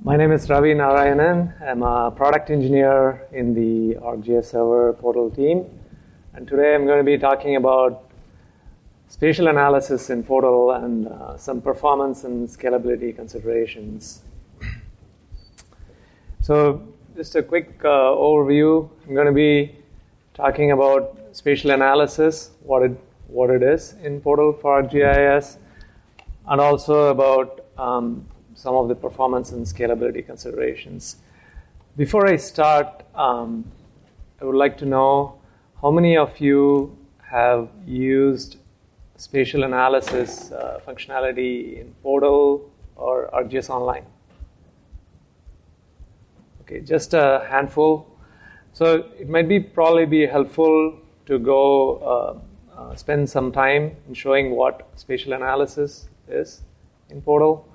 My name is Ravi Narayanan. I'm a product engineer in the ArcGIS Server Portal team. And today I'm going to be talking about spatial analysis in Portal and some performance and scalability considerations. So just a quick overview. I'm going to be talking about spatial analysis, what it is in Portal for ArcGIS, and also about some of the performance and scalability considerations. Before I start, I would like to know how many of you have used spatial analysis functionality in Portal or ArcGIS Online? Okay, just a handful. So it might probably be helpful to go spend some time in showing what spatial analysis is in Portal.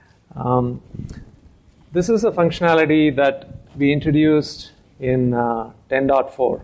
This is a functionality that we introduced in 10.4.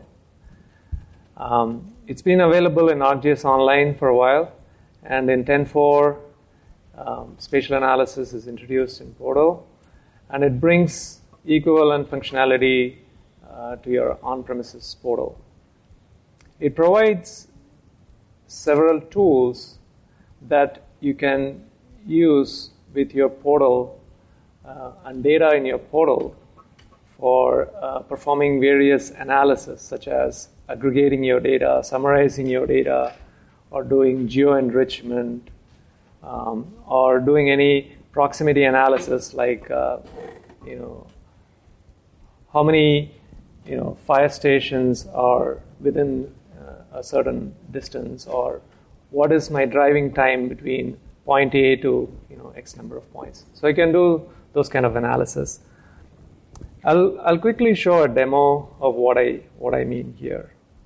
It's been available in ArcGIS Online for a while, and in 10.4, spatial analysis is introduced in Portal, and it brings equivalent functionality to your on-premises Portal. It provides several tools that you can use with your Portal and data in your Portal for performing various analysis, such as aggregating your data, summarizing your data, or doing geo-enrichment, or doing any proximity analysis, like how many fire stations are within a certain distance, or what is my driving time between point A to X number of points. So I can do those kind of analysis. I'll quickly show a demo of what I mean here.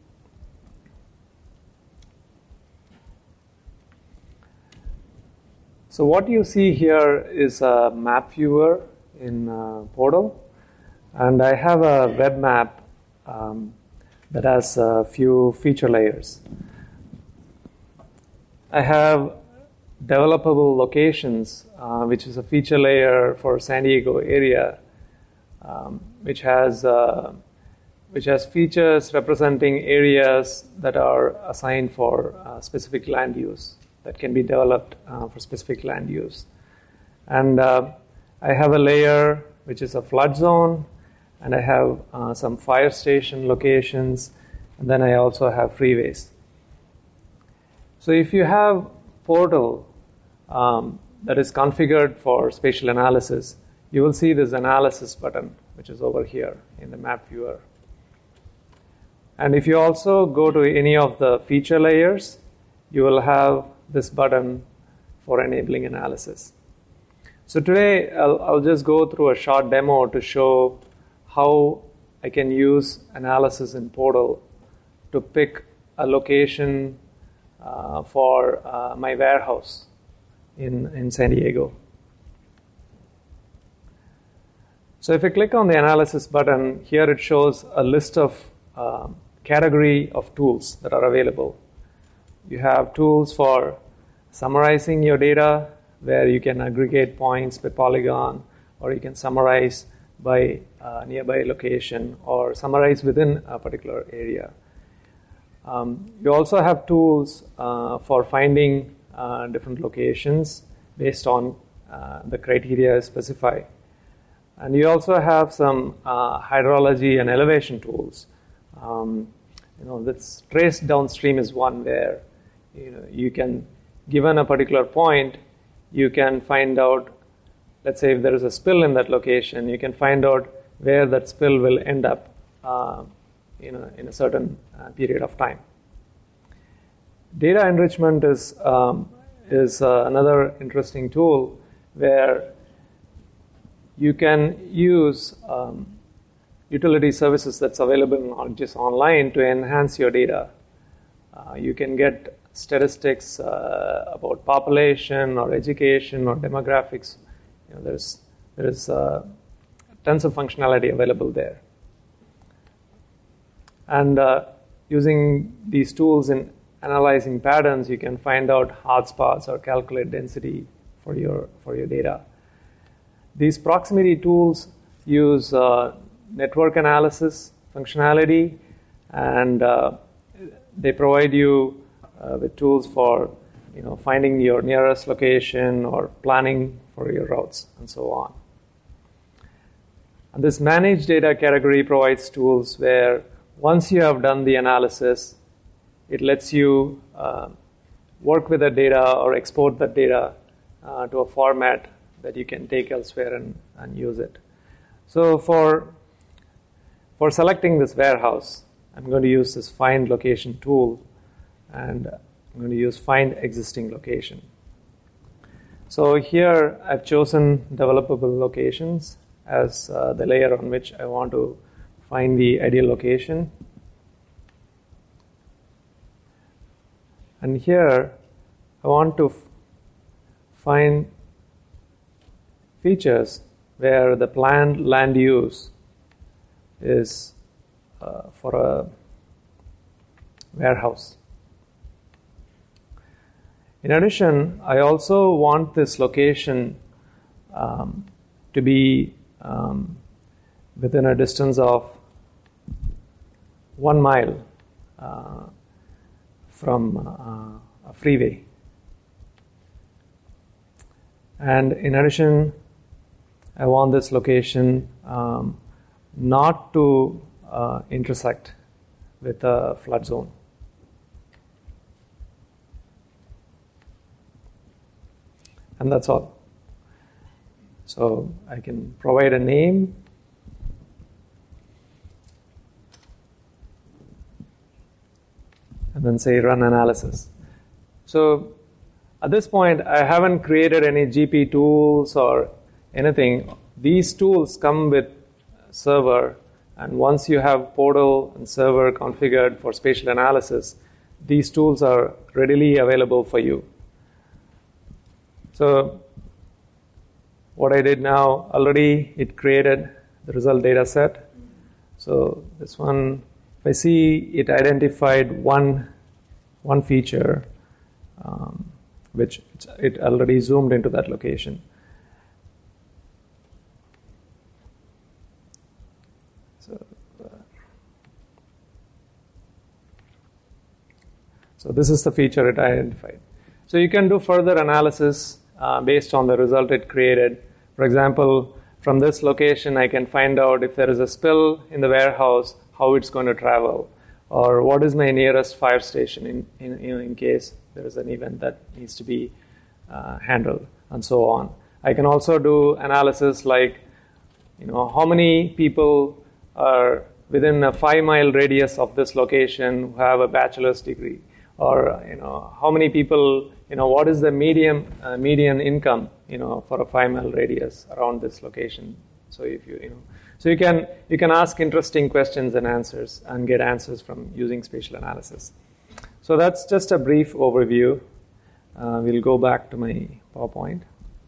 So what you see here is a map viewer in Portal, and I have a web map that has a few feature layers. I have developable locations, which is a feature layer for San Diego area, which has features representing areas that are assigned for specific land use, that can be developed for specific land use. And I have a layer which is a flood zone, and I have some fire station locations, and then I also have freeways. So if you have Portal that is configured for spatial analysis, you will see this analysis button, which is over here in the map viewer. And if you also go to any of the feature layers, you will have this button for enabling analysis. So today, I'll just go through a short demo to show how I can use analysis in Portal to pick a location for my warehouse in San Diego. So if I click on the analysis button, here it shows a list of category of tools that are available. You have tools for summarizing your data, where you can aggregate points by polygon, or you can summarize by nearby location, or summarize within a particular area. You also have tools for finding different locations based on the criteria specified. And you also have some hydrology and elevation tools. That's trace downstream is one where you can, given a particular point, you can find out, let's say if there is a spill in that location, you can find out where that spill will end up in a certain period of time. Data enrichment is another interesting tool where you can use utility services that's available in ArcGIS Online to enhance your data. You can get statistics about population or education or demographics. There's tons of functionality available there. And using these tools in analyzing patterns, you can find out hotspots or calculate density for your data. These proximity tools use network analysis functionality, and they provide you with tools for finding your nearest location or planning for your routes and so on. And this managed data category provides tools where once you have done the analysis, it lets you work with the data or export the data to a format that you can take elsewhere and use it. So for selecting this warehouse, I'm going to use this find location tool, and I'm going to use find existing location. So here I've chosen developable locations as the layer on which I want to find the ideal location. And here I want to find features where the planned land use is for a warehouse. In addition, I also want this location to be within a distance of 1 mile from a freeway. And in addition, I want this location not to intersect with a flood zone. And that's all. So I can provide a name. And then say run analysis. So at this point, I haven't created any GP tools or anything. These tools come with server, and once you have portal and server configured for spatial analysis, these tools are readily available for you. So what I did now, already it created the result data set. So this one, if I see it identified one feature, which it already zoomed into that location. So this is the feature it identified. So you can do further analysis based on the result it created. For example, from this location, I can find out if there is a spill in the warehouse, how it's going to travel, or what is my nearest fire station in case there is an event that needs to be handled, and so on. I can also do analysis like, how many people are within a 5-mile radius of this location who have a bachelor's degree, or how many people, what is the median income, for a 5-mile radius around this location. So if you can ask interesting questions and answers and get answers from using spatial analysis. So that's just a brief overview. We'll go back to my PowerPoint.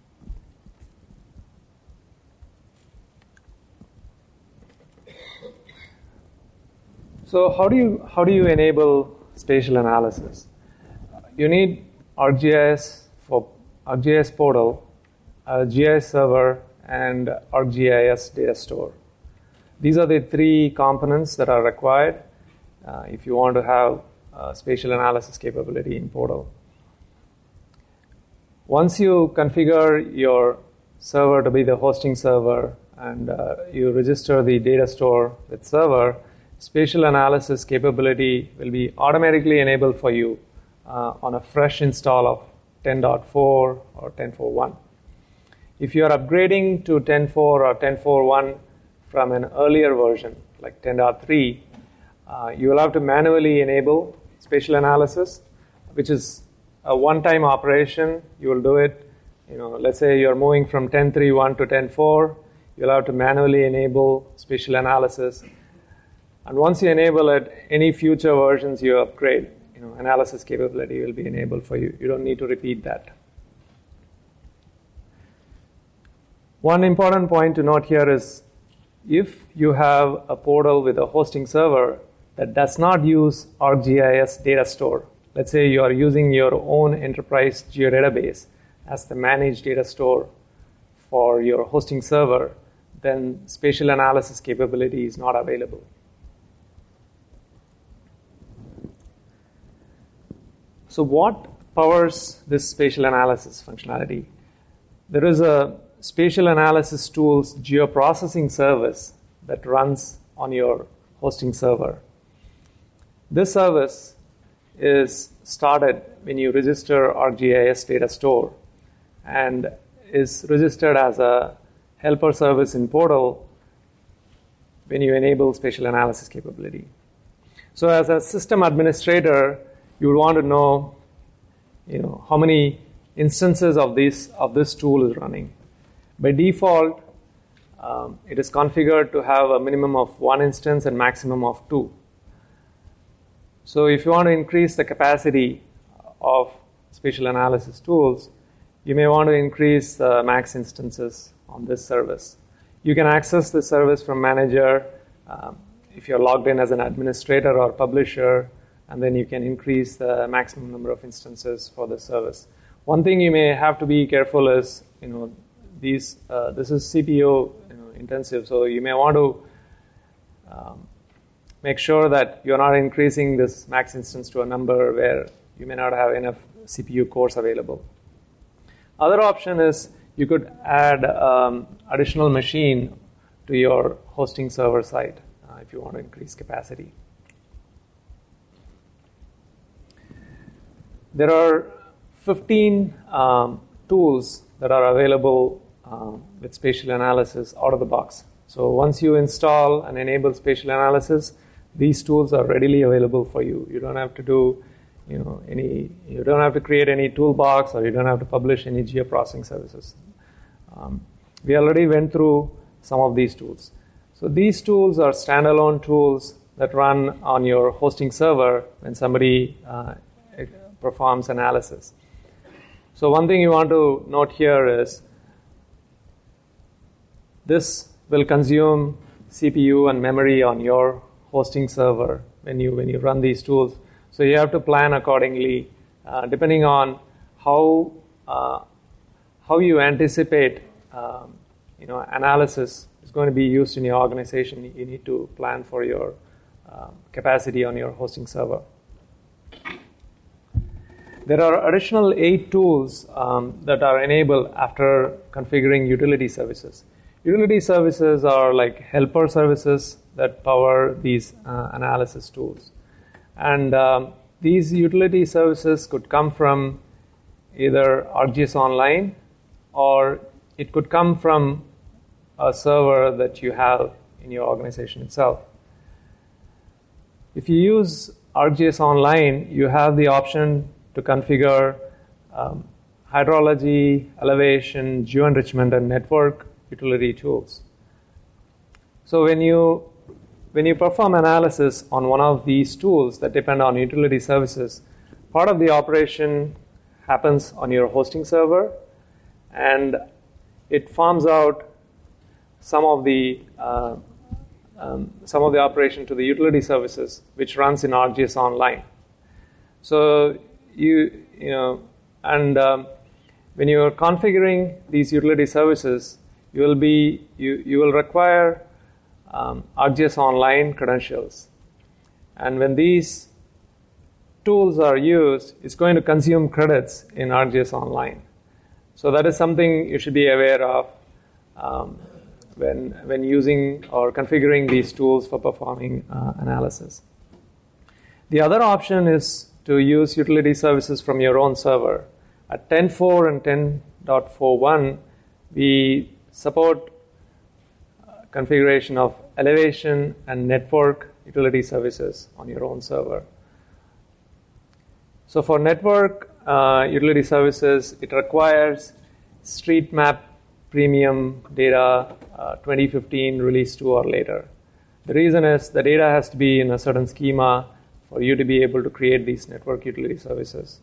So how do you enable spatial analysis? You need ArcGIS for ArcGIS portal, a GIS server, and ArcGIS data store. These are the 3 components that are required if you want to have spatial analysis capability in portal. Once you configure your server to be the hosting server and you register the data store with server, spatial analysis capability will be automatically enabled for you on a fresh install of 10.4 or 10.4.1. If you are upgrading to 10.4 or 10.4.1 from an earlier version, like 10.3, you will have to manually enable spatial analysis, which is a one-time operation. You will do it, let's say you're moving from 10.3.1 to 10.4, you'll have to manually enable spatial analysis. And once you enable it, any future versions you upgrade, analysis capability will be enabled for you. You don't need to repeat that. One important point to note here is if you have a portal with a hosting server that does not use ArcGIS data store, let's say you are using your own enterprise geodatabase as the managed data store for your hosting server, then spatial analysis capability is not available. So what powers this spatial analysis functionality? There is a spatial analysis tools geoprocessing service that runs on your hosting server. This service is started when you register ArcGIS data store and is registered as a helper service in portal when you enable spatial analysis capability. So as a system administrator, you would want to know, how many instances of this tool is running. By default, it is configured to have a minimum of 1 instance and maximum of 2. So if you want to increase the capacity of spatial analysis tools, you may want to increase the max instances on this service. You can access this service from manager if you're logged in as an administrator or publisher, and then you can increase the maximum number of instances for the service. One thing you may have to be careful is, this is CPU intensive, so you may want to make sure that you're not increasing this max instance to a number where you may not have enough CPU cores available. Other option is you could add additional machine to your hosting server side if you want to increase capacity. There are 15 tools that are available with spatial analysis out of the box. So once you install and enable spatial analysis, these tools are readily available for you. You don't have to do, you don't have to create any toolbox, or you don't have to publish any geoprocessing services. We already went through some of these tools. So these tools are standalone tools that run on your hosting server when somebody performs analysis. So one thing you want to note here is this will consume CPU and memory on your hosting server when you run these tools. So you have to plan accordingly, depending on how you anticipate analysis is going to be used in your organization. You need to plan for your capacity on your hosting server. There are additional 8 tools that are enabled after configuring utility services. Utility services are like helper services that power these analysis tools. And these utility services could come from either ArcGIS Online, or it could come from a server that you have in your organization itself. If you use ArcGIS Online, you have the option to configure hydrology, elevation, geo-enrichment, and network utility tools. So when you perform analysis on one of these tools that depend on utility services, part of the operation happens on your hosting server, and it farms out some of the operation to the utility services, which runs in ArcGIS Online. So when you are configuring these utility services, you will require ArcGIS Online credentials, and when these tools are used, it's going to consume credits in ArcGIS Online. So that is something you should be aware of when using or configuring these tools for performing analysis. The other option is to use utility services from your own server. At 10.4 and 10.41, we support configuration of elevation and network utility services on your own server. So for network utility services, it requires StreetMap Premium data 2015 release 2 or later. The reason is the data has to be in a certain schema for you to be able to create these network utility services.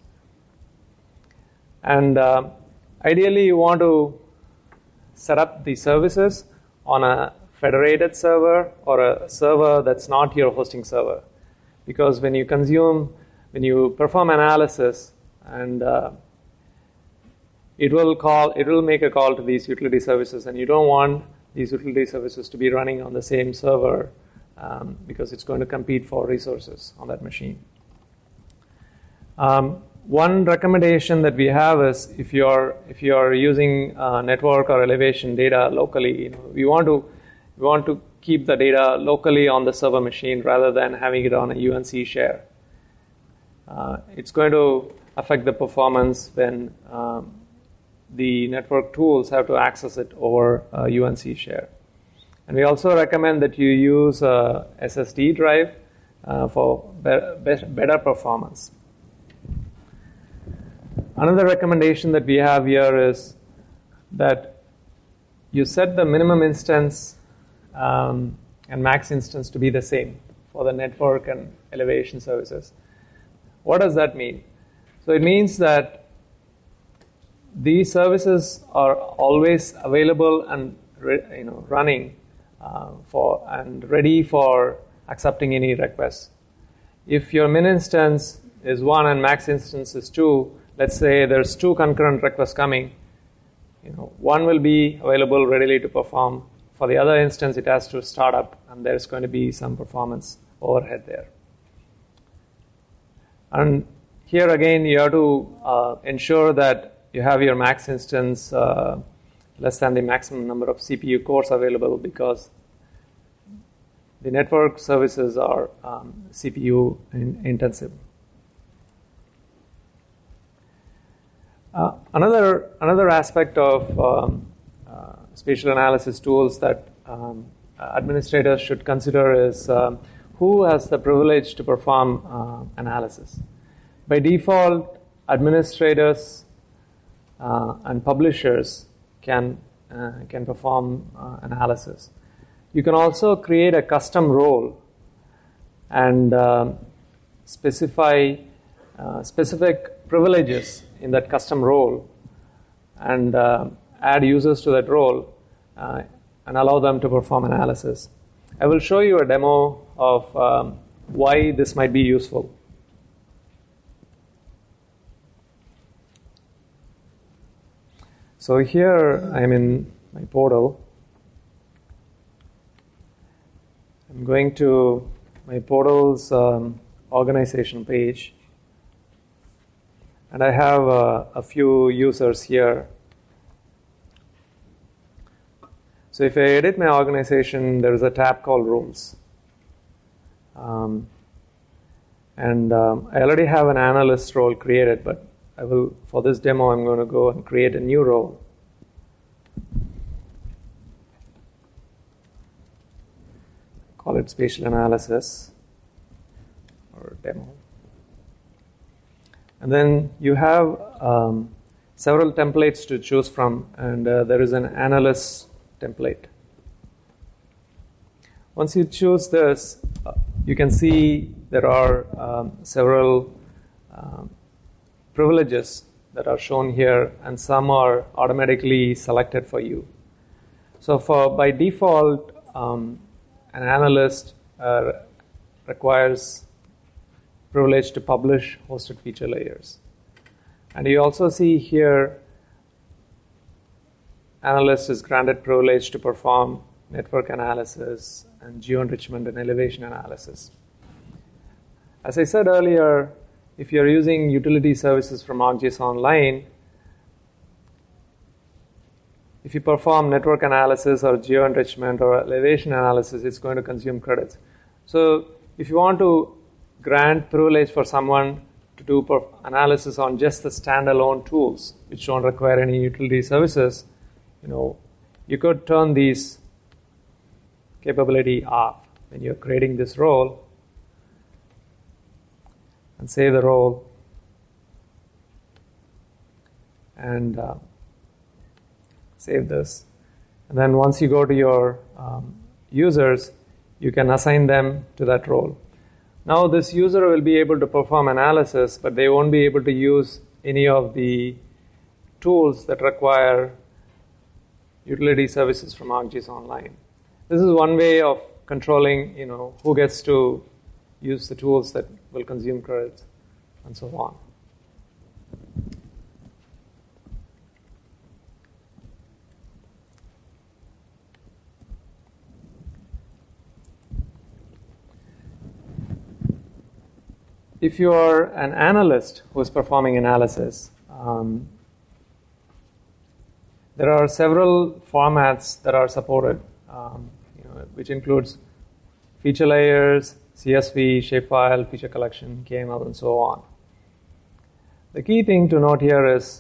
And ideally, you want to set up the services on a federated server or a server that's not your hosting server. Because when you perform analysis and it will make a call to these utility services, and you don't want these utility services to be running on the same server because it's going to compete for resources on that machine. One recommendation that we have is if you are using network or elevation data locally, we want to keep the data locally on the server machine rather than having it on a UNC share. It's going to affect the performance when the network tools have to access it over a UNC share. And we also recommend that you use a SSD drive for better performance. Another recommendation that we have here is that you set the minimum instance and max instance to be the same for the network and elevation services. What does that mean? So it means that these services are always available and running and ready for accepting any requests. If your min instance is 1 and max instance is 2, let's say there's 2 concurrent requests coming, one will be available readily to perform. For the other instance, it has to start up, and there's going to be some performance overhead there. And here again, you have to ensure that you have your max instance less than the maximum number of CPU cores available, because the network services are CPU intensive. Another aspect of spatial analysis tools that administrators should consider is who has the privilege to perform analysis. By default, administrators and publishers can perform analysis. You can also create a custom role and specify specific privileges in that custom role and add users to that role and allow them to perform analysis. I will show you a demo of why this might be useful. So here I'm in my portal. I'm going to my portal's organization page, and I have a few users here. So if I edit my organization, there is a tab called Rooms. I already have an analyst role created, but for this demo, I'm going to go and create a new role. Call it Spatial Analysis or Demo. And then you have several templates to choose from, and there is an Analyst template. Once you choose this, you can see there are several privileges that are shown here, and some are automatically selected for you. So by default, an analyst requires privilege to publish hosted feature layers. And you also see here, analyst is granted privilege to perform network analysis and geo-enrichment and elevation analysis. As I said earlier, if you're using utility services from ArcGIS Online, if you perform network analysis or geo-enrichment or elevation analysis, it's going to consume credits. So if you want to grant privilege for someone to do analysis on just the standalone tools, which don't require any utility services, you could turn these capability off when you're creating this role, and save the role, and save this. And then once you go to your users, you can assign them to that role. Now this user will be able to perform analysis, but they won't be able to use any of the tools that require utility services from ArcGIS Online. This is one way of controlling, who gets to use the tools that will consume credits, and so on. if you are an analyst who is performing analysis, there are several formats that are supported, which includes feature layers, CSV, shapefile, feature collection, KML, and so on. The key thing to note here is,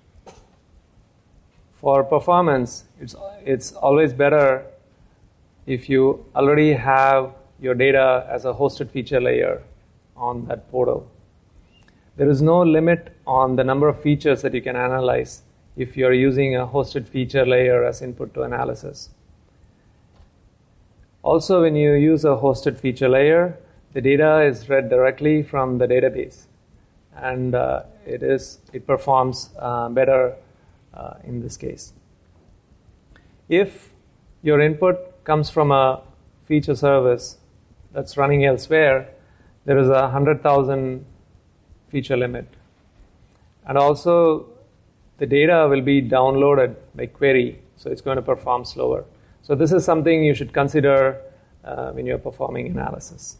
for performance, it's always better if you already have your data as a hosted feature layer on that portal. There is no limit on the number of features that you can analyze if you're using a hosted feature layer as input to analysis. Also, when you use a hosted feature layer, the data is read directly from the database, and it performs better in this case. If your input comes from a feature service that's running elsewhere, there is a 100,000 feature limit. And also, the data will be downloaded by query, so it's going to perform slower. So this is something you should consider when you're performing analysis.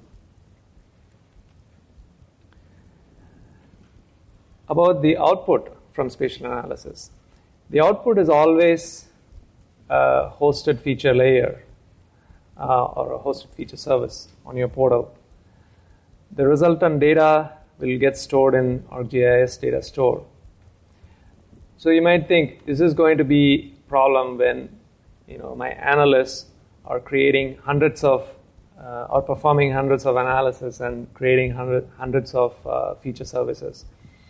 About the output from spatial analysis. The output is always a hosted feature layer or a hosted feature service on your portal. The resultant data will get stored in ArcGIS data store. So you might think, this is going to be a problem when my analysts are creating hundreds of or performing hundreds of analysis and creating hundreds of feature services.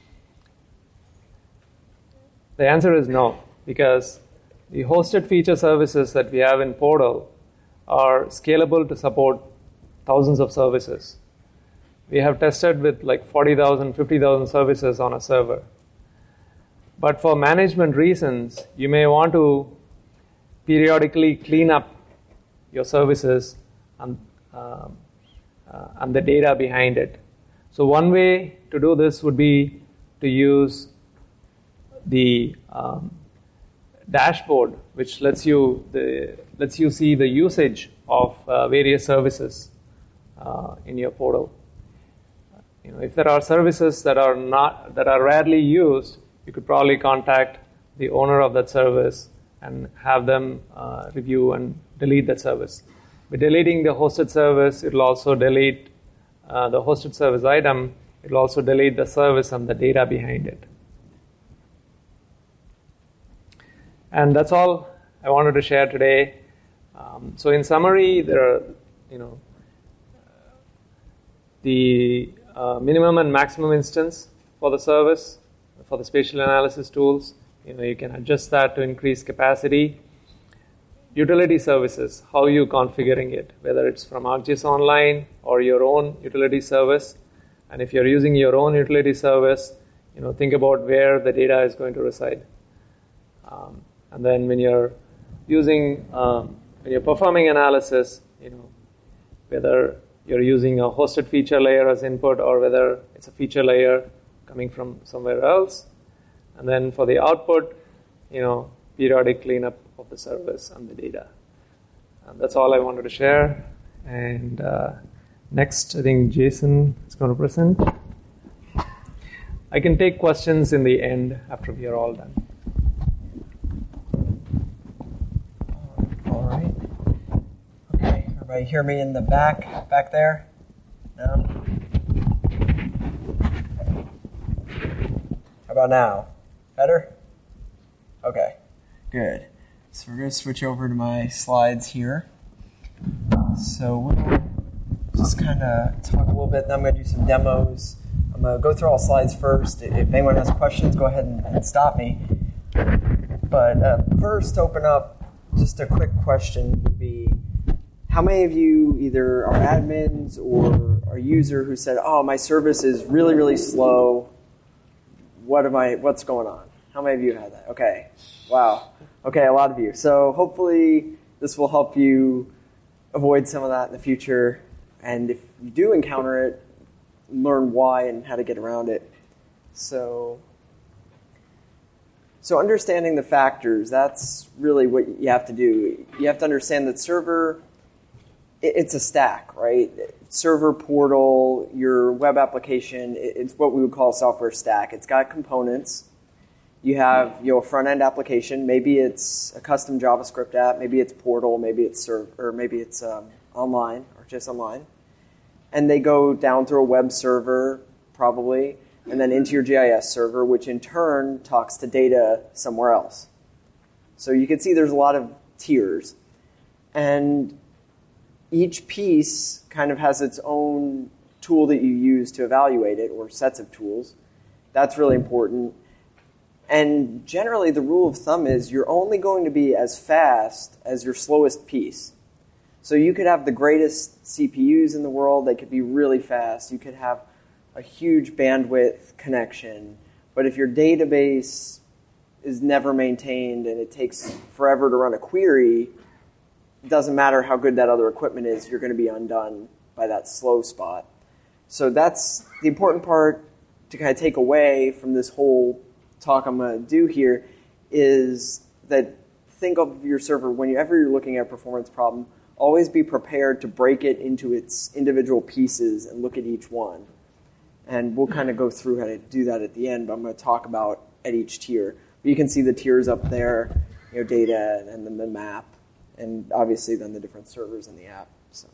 The answer is no, because the hosted feature services that we have in Portal are scalable to support thousands of services. We have tested with like 40,000, 50,000 services on a server. But for management reasons, you may want to periodically clean up your services and the data behind it. So one way to do this would be to use the dashboard, which lets you see the usage of various services in your portal. If there are services that are rarely used, you could probably contact the owner of that service and have them review and delete that service. By deleting the hosted service, it will also delete the hosted service item. It will also delete the service and the data behind it. And that's all I wanted to share today. So in summary, there are, the minimum and maximum instance for the service, for the spatial analysis tools. You can adjust that to increase capacity. Utility services, how you configuring it, whether it's from ArcGIS Online or your own utility service. And if you're using your own utility service, think about where the data is going to reside. And then when you're performing analysis, whether you're using a hosted feature layer as input or whether it's a feature layer coming from somewhere else. And then for the output, periodic cleanup of the service and the data. And that's all I wanted to share. And next, I think Jason is going to present. I can take questions in the end after we are all done. All right. Okay, everybody hear me in the back there? No? How about now? Better? Okay, good. So we're going to switch over to my slides here. So we'll just kind of talk a little bit, then I'm going to do some demos. I'm going to go through all slides first. If anyone has questions, go ahead and stop me. But first, open up, just a quick question would be, how many of you either are admins or are user who said, oh, my service is really, really slow. What's going on? How many of you had that? Okay. Wow. Okay, a lot of you. So hopefully this will help you avoid some of that in the future. And if you do encounter it, learn why and how to get around it. So understanding the factors, that's really what you have to do. You have to understand that server it's a stack, right? Server, portal, your web application, it's what we would call a software stack. It's got components. You have a front-end application. Maybe it's a custom JavaScript app. Maybe it's portal. Maybe it's online or just online. And they go down through a web server, probably, and then into your GIS server, which in turn talks to data somewhere else. So you can see there's a lot of tiers. And each piece kind of has its own tool that you use to evaluate it, or sets of tools. That's really important. And generally, the rule of thumb is you're only going to be as fast as your slowest piece. So you could have the greatest CPUs in the world. They could be really fast. You could have a huge bandwidth connection. But if your database is never maintained and it takes forever to run a query, it doesn't matter how good that other equipment is, you're going to be undone by that slow spot. So that's the important part to kind of take away from this whole talk I'm going to do here, is that think of your server, whenever you're looking at a performance problem, always be prepared to break it into its individual pieces and look at each one. And we'll kind of go through how to do that at the end, but I'm going to talk about at each tier. But you can see the tiers up there, data, and then the map, and obviously then the different servers in the app.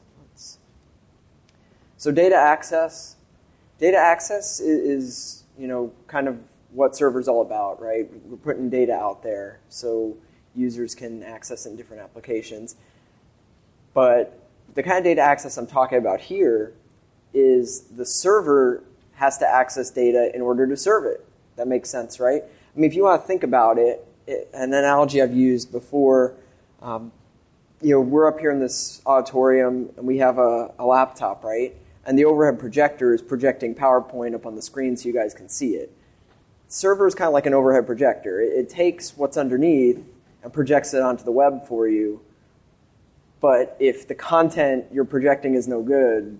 So data access. Data access is kind of what server's all about, right? We're putting data out there so users can access it in different applications. But the kind of data access I'm talking about here is the server has to access data in order to serve it. That makes sense, right? I mean, if you want to think about it, an analogy I've used before, we're up here in this auditorium and we have a laptop, right? And the overhead projector is projecting PowerPoint up on the screen so you guys can see it. Server is kind of like an overhead projector. It takes what's underneath and projects it onto the web for you. But if the content you're projecting is no good,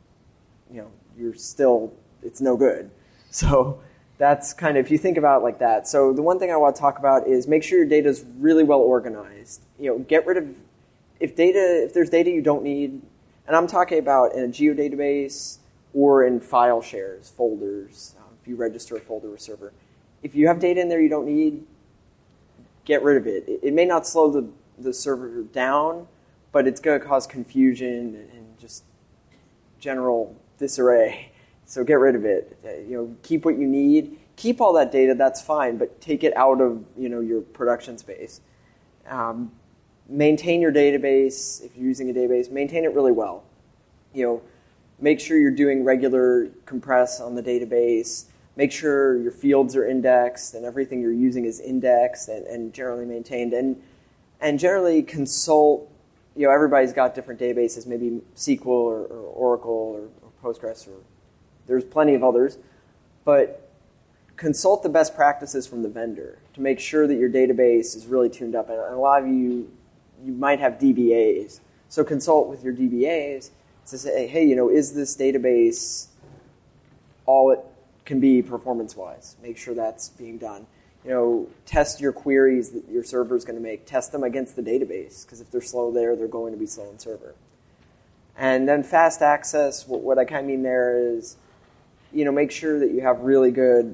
it's no good. So that's kind of, if you think about it like that. So the one thing I want to talk about is make sure your data is really well organized. Get rid of, if there's data you don't need, and I'm talking about in a geodatabase or in file shares, folders, if you register a folder or server. If you have data in there you don't need, get rid of it. It may not slow the server down, but it's going to cause confusion and just general disarray. So get rid of it. Keep what you need. Keep all that data, that's fine, but take it out of your production space. Maintain your database. If you're using a database, maintain it really well. Make sure you're doing regular compress on the database. Make sure your fields are indexed and everything you're using is indexed and generally maintained. And generally consult. Everybody's got different databases, maybe SQL or Oracle or Postgres, or there's plenty of others. But consult the best practices from the vendor to make sure that your database is really tuned up. And a lot of you might have DBAs. So consult with your DBAs to say, hey, is this database all it can be performance-wise? Make sure that's being done. Test your queries that your server is going to make. Test them against the database, because if they're slow there, they're going to be slow in server. And then fast access, what I kind of mean there is, make sure that you have a really good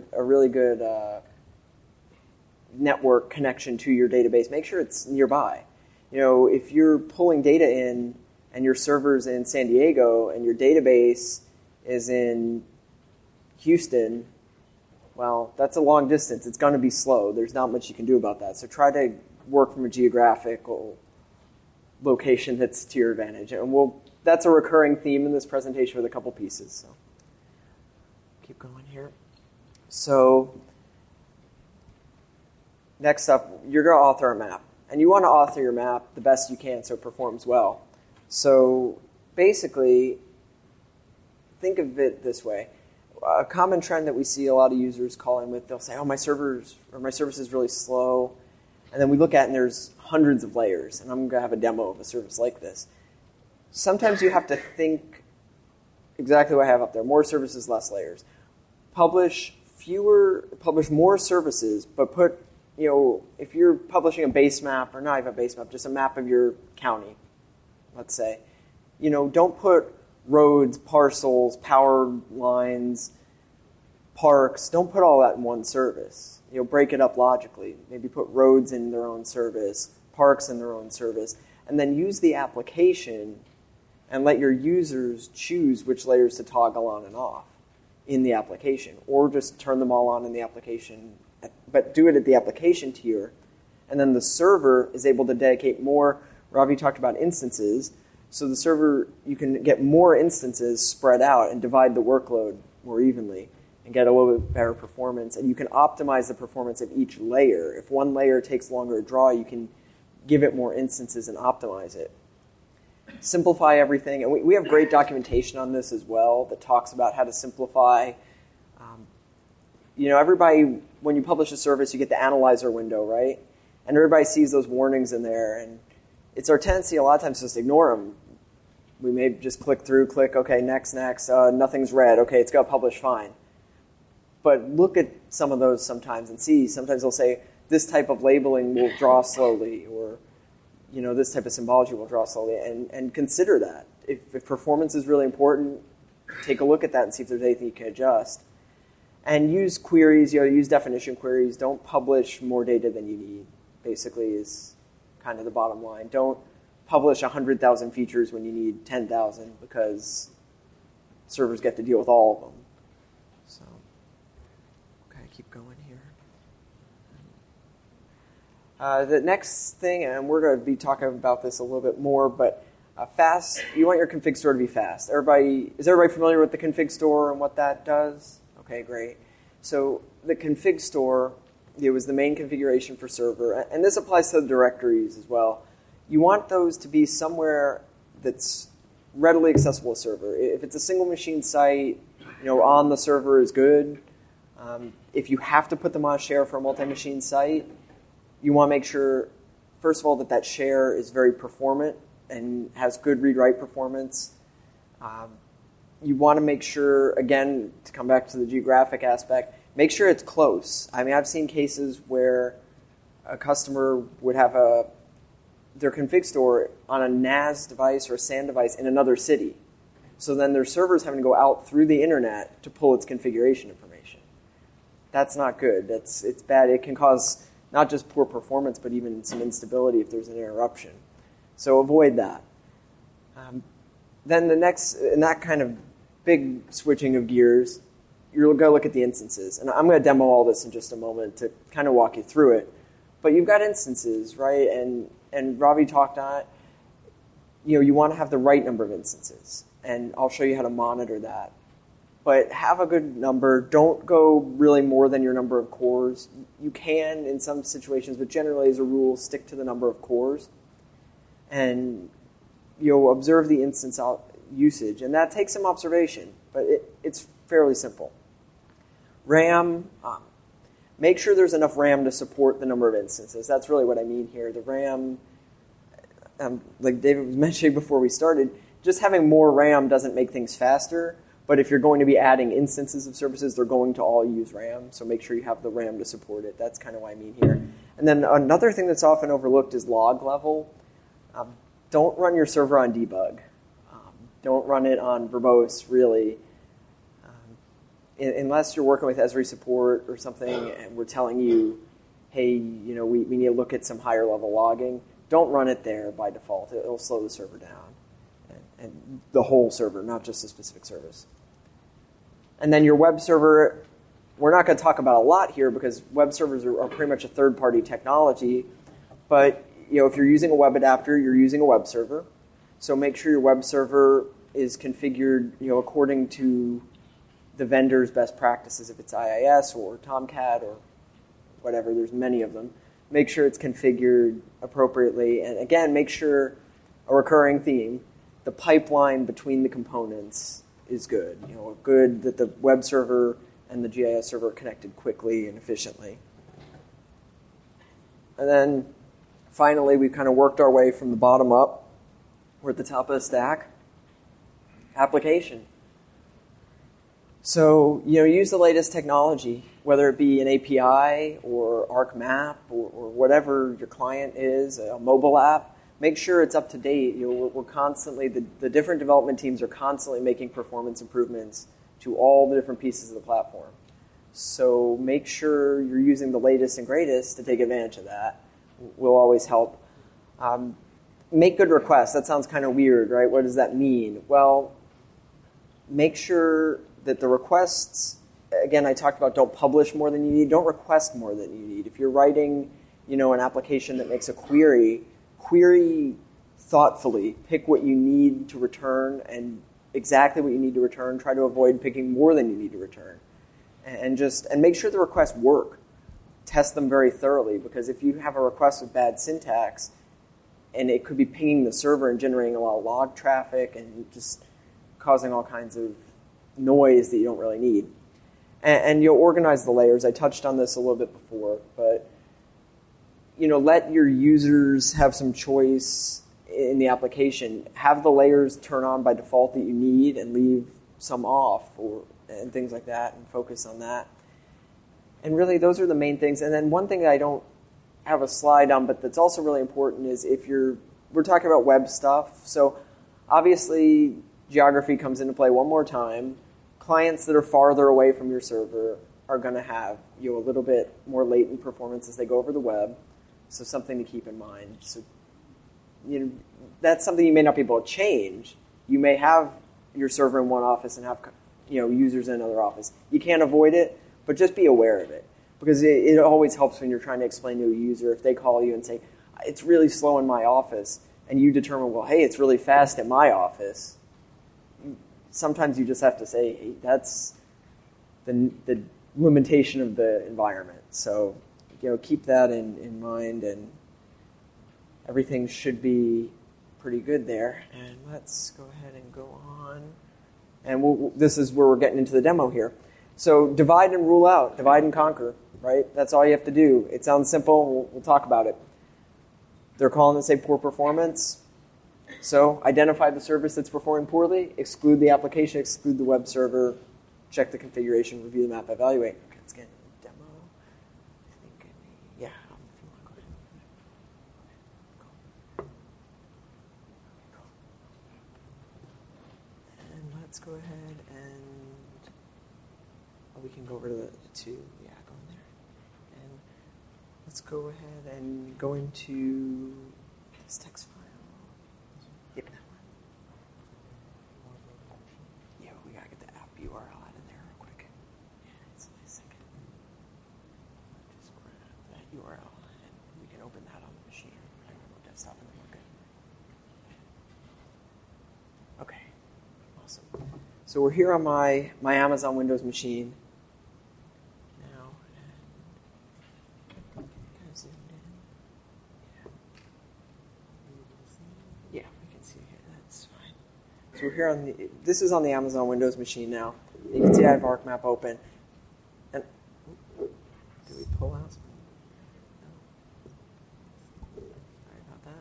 network connection to your database. Make sure it's nearby. If you're pulling data in and your server's in San Diego and your database is in Houston, well, that's a long distance. It's going to be slow. There's not much you can do about that. So try to work from a geographical location that's to your advantage. And that's a recurring theme in this presentation with a couple pieces. So keep going here. So next up, you're going to author a map. And you want to author your map the best you can so it performs well. So basically, think of it this way. A common trend that we see a lot of users call in with, they'll say, my service is really slow. And then we look at it and there's hundreds of layers. And I'm going to have a demo of a service like this. Sometimes you have to think exactly what I have up there. More services, less layers. Publish more services, but put, if you're publishing a base map, or not even a base map, just a map of your county, let's say, don't put roads, parcels, power lines, parks, don't put all that in one service. Break it up logically. Maybe put roads in their own service, parks in their own service, and then use the application and let your users choose which layers to toggle on and off in the application, or just turn them all on in the application, but do it at the application tier, and then the server is able to dedicate more. Ravi talked about instances, so the server, you can get more instances spread out and divide the workload more evenly and get a little bit better performance, and you can optimize the performance of each layer. If one layer takes longer to draw, you can give it more instances and optimize it. Simplify everything, and we have great documentation on this as well that talks about how to simplify. Everybody, when you publish a service, you get the analyzer window, right? And everybody sees those warnings in there, and it's our tendency a lot of times to just ignore them. We may just click, okay, next, nothing's red, okay, it's got published, fine. But look at some of those sometimes and see. Sometimes they'll say, this type of labeling will draw slowly, or this type of symbology will draw slowly, and consider that. If performance is really important, take a look at that and see if there's anything you can adjust. And use queries, use definition queries. Don't publish more data than you need, basically, is kind of the bottom line. Don't publish 100,000 features when you need 10,000, because servers get to deal with all of them. So, okay, keep going here. The next thing, and we're going to be talking about this a little bit more, but fast, you want your config store to be fast. Is everybody familiar with the config store and what that does? Okay, great. So the config store, it was the main configuration for server, and this applies to the directories as well. You want those to be somewhere that's readily accessible to server. If it's a single machine site, on the server is good. If you have to put them on a share for a multi-machine site, you want to make sure, first of all, that share is very performant and has good read-write performance. You want to make sure, again, to come back to the geographic aspect, make sure it's close. I mean, I've seen cases where a customer would have their config store on a NAS device or a SAN device in another city. So then their server's having to go out through the internet to pull its configuration information. That's not good. It's bad. It can cause not just poor performance, but even some instability if there's an interruption. So avoid that. Then the next, in that kind of big switching of gears, you're going to look at the instances. And I'm going to demo all this in just a moment to kind of walk you through it. But you've got instances, right? And Ravi talked on it. You want to have the right number of instances. And I'll show you how to monitor that. But have a good number. Don't go really more than your number of cores. You can in some situations, but generally as a rule, stick to the number of cores. And observe the instance usage. And that takes some observation, but it's fairly simple. RAM, make sure there's enough RAM to support the number of instances. That's really what I mean here. The RAM, like David was mentioning before we started, just having more RAM doesn't make things faster, but if you're going to be adding instances of services, they're going to all use RAM, so make sure you have the RAM to support it. That's kind of what I mean here. And then another thing that's often overlooked is log level. Don't run your server on debug. Don't run it on verbose, really. Unless you're working with Esri support or something and we're telling you, hey, we need to look at some higher level logging, don't run it there by default. It'll slow the server down. And the whole server, not just a specific service. And then your web server, we're not going to talk about a lot here because web servers are pretty much a third-party technology. But if you're using a web adapter, you're using a web server. So make sure your web server is configured according to the vendor's best practices. If it's IIS or Tomcat or whatever, there's many of them. Make sure it's configured appropriately. And again, make sure a recurring theme, the pipeline between the components is good. Good that the web server and the GIS server are connected quickly and efficiently. And then finally, we've kind of worked our way from the bottom up. We're at the top of the stack. Application. So, use the latest technology, whether it be an API or ArcMap or whatever your client is, a mobile app. make sure it's up to date. We're constantly, the different development teams are constantly making performance improvements to all the different pieces of the platform. So make sure you're using the latest and greatest to take advantage of that. Will always help. Make good requests. That sounds kind of weird, right? What does that mean? Well, make sure that the requests, again, I talked about don't publish more than you need. Don't request more than you need. If you're writing, an application that makes a query thoughtfully. Pick what you need to return and exactly what you need to return. Try to avoid picking more than you need to return. And make sure the requests work. Test them very thoroughly, because if you have a request with bad syntax, and it could be pinging the server and generating a lot of log traffic and just causing all kinds of noise that you don't really need. And you'll organize the layers. I touched on this a little bit before, but let your users have some choice in the application. Have the layers turn on by default that you need and leave some off, and things like that, and focus on that. And really, those are the main things. And then one thing that I don't have a slide on, but that's also really important, is we're talking about web stuff. So obviously, geography comes into play one more time. Clients that are farther away from your server are going to have a little bit more latent performance as they go over the web. So something to keep in mind. So that's something you may not be able to change. You may have your server in one office and have users in another office. You can't avoid it, but just be aware of it, because it always helps when you're trying to explain to a user. If they call you and say, it's really slow in my office, and you determine, well, hey, it's really fast in my office, sometimes you just have to say, hey, that's the limitation of the environment. So keep that in mind, and everything should be pretty good there. And let's go ahead and go on. And this is where we're getting into the demo here. So divide and rule out, divide and conquer, right? That's all you have to do. It sounds simple. We'll talk about it. They're calling it, say, poor performance. So identify the service that's performing poorly, exclude the application, exclude the web server, check the configuration, review the map, evaluate. Okay, let's get into the demo. I think yeah. If you want to go ahead. And let's go ahead and we can go over to go in there. And let's go ahead and go into this text file. Yep, that one. Yeah, we gotta get the app URL out of there real quick. Yeah, it's a second. Just grab that URL and we can open that on the machine. I don't know, desktop and then we're good. Okay, awesome. So we're here on my Amazon Windows machine now. And kind of zoomed in. Yeah, we can see here. That's fine. So we're here this is on the Amazon Windows machine now. You can see I have ArcMap open. And did we pull out something? No. Sorry about that.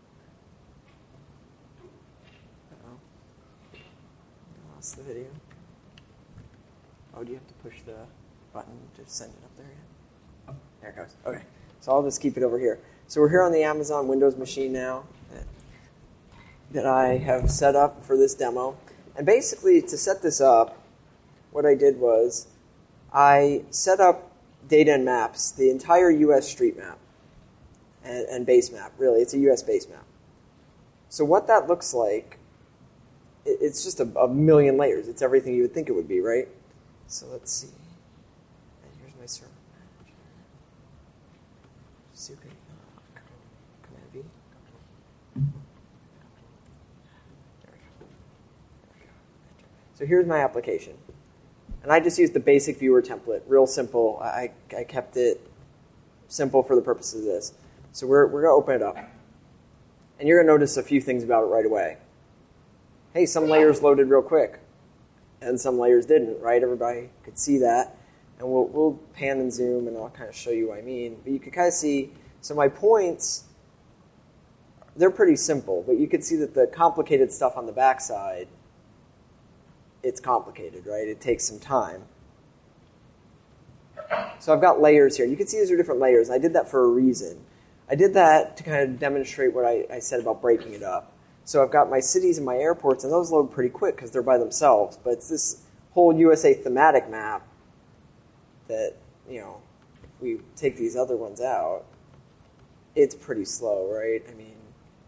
Uh-oh. I lost the video. Oh, do you have to push the button to send it up there again? There it goes. Okay. So I'll just keep it over here. So we're here on the Amazon Windows machine now that I have set up for this demo. And basically, to set this up, what I did was I set up data and maps, the entire U.S. street map and base map. Really, it's a U.S. base map. So what that looks like, it's just a million layers. It's everything you would think it would be, right? So let's see. And here's my server manager. So you can Command V. So here's my application. And I just used the basic viewer template, real simple. I kept it simple for the purposes of this. So we're going to open it up. And you're going to notice a few things about it right away. Hey, some layers loaded real quick. And some layers didn't, right? Everybody could see that. And we'll pan and zoom, and I'll kind of show you what I mean. But you can kind of see, so my points, they're pretty simple. But you can see that the complicated stuff on the backside, it's complicated, right? It takes some time. So I've got layers here. You can see these are different layers. I did that for a reason. I did that to kind of demonstrate what I said about breaking it up. So I've got my cities and my airports, and those load pretty quick because they're by themselves. But it's this whole USA thematic map that, if we take these other ones out, it's pretty slow, right? I mean,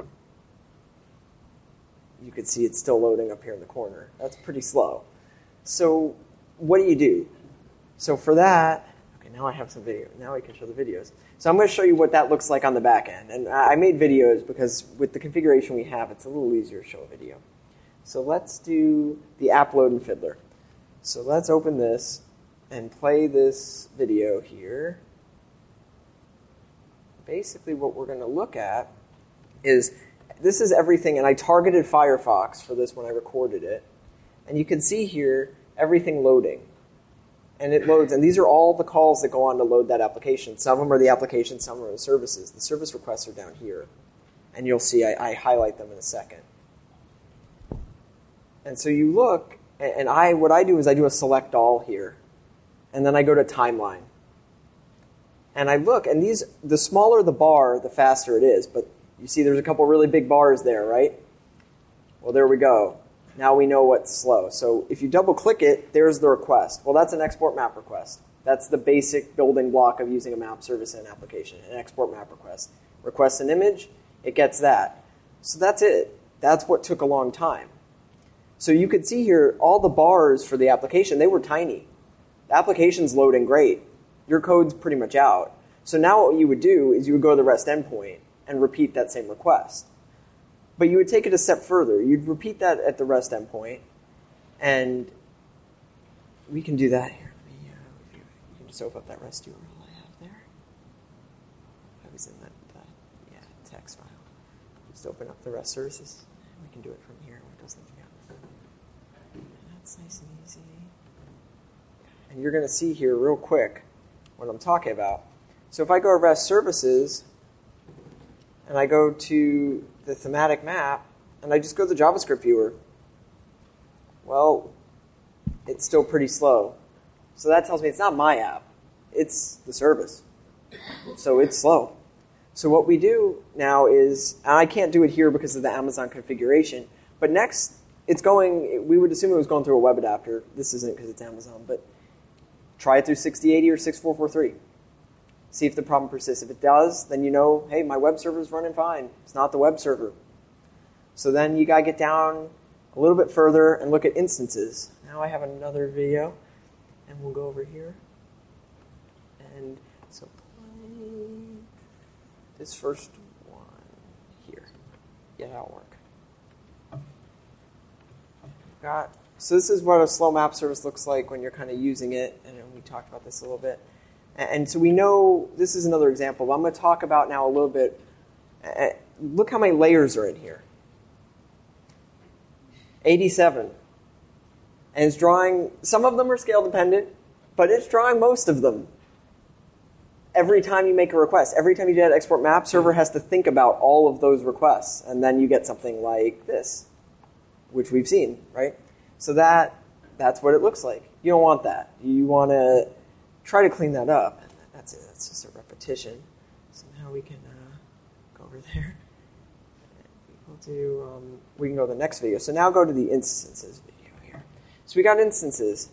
you could see it's still loading up here in the corner. That's pretty slow. So what do? So for that, okay, now I have some video. Now I can show the videos. So I'm going to show you what that looks like on the back end. And I made videos because with the configuration we have, it's a little easier to show a video. So let's do the app load in Fiddler. So let's open this and play this video here. Basically what we're going to look at is, this is everything, and I targeted Firefox for this when I recorded it. And you can see here everything loading. And it loads, and these are all the calls that go on to load that application. Some of them are the application, some are the services. The service requests are down here. And you'll see I highlight them in a second. And so you look, and what I do is I do a select all here. And then I go to timeline. And I look, and the smaller the bar, the faster it is. But you see there's a couple really big bars there, right? Well, there we go. Now we know what's slow. So if you double-click it, there's the request. Well, that's an export map request. That's the basic building block of using a map service in an application, an export map request. Request an image, it gets that. So that's it. That's what took a long time. So you could see here, all the bars for the application, they were tiny. The application's loading great. Your code's pretty much out. So now what you would do is you would go to the REST endpoint and repeat that same request. But you would take it a step further. You'd repeat that at the REST endpoint, and we can do that here. You can just open up that REST URL I have there. I was in that text file. Just open up the REST services. We can do it from here. It doesn't have. That's nice and easy. And you're going to see here real quick what I'm talking about. So if I go to REST services, and I go to the thematic map, and I just go to the JavaScript viewer, well, it's still pretty slow. So that tells me it's not my app. It's the service. So it's slow. So what we do now is, and I can't do it here because of the Amazon configuration, but next, we would assume it was going through a web adapter. This isn't because it's Amazon, but try it through 6080 or 6443. See if the problem persists. If it does, then you know, hey, my web server is running fine. It's not the web server. So then you got to get down a little bit further and look at instances. Now I have another video, and we'll go over here. And so play this first one here. Yeah, that'll work. So this is what a slow map service looks like when you're kind of using it, and we talked about this a little bit. And so we know, this is another example, but I'm going to talk about now a little bit. Look how many layers are in here. 87. And it's drawing, some of them are scale dependent, but it's drawing most of them. Every time you make a request, every time you do that export map, server has to think about all of those requests. And then you get something like this, which we've seen, right? So that's what it looks like. You don't want that. You want to try to clean that up. And that's it. That's just a repetition. So now we can go over there. We can go to the next video. So now go to the instances video here. So we got instances.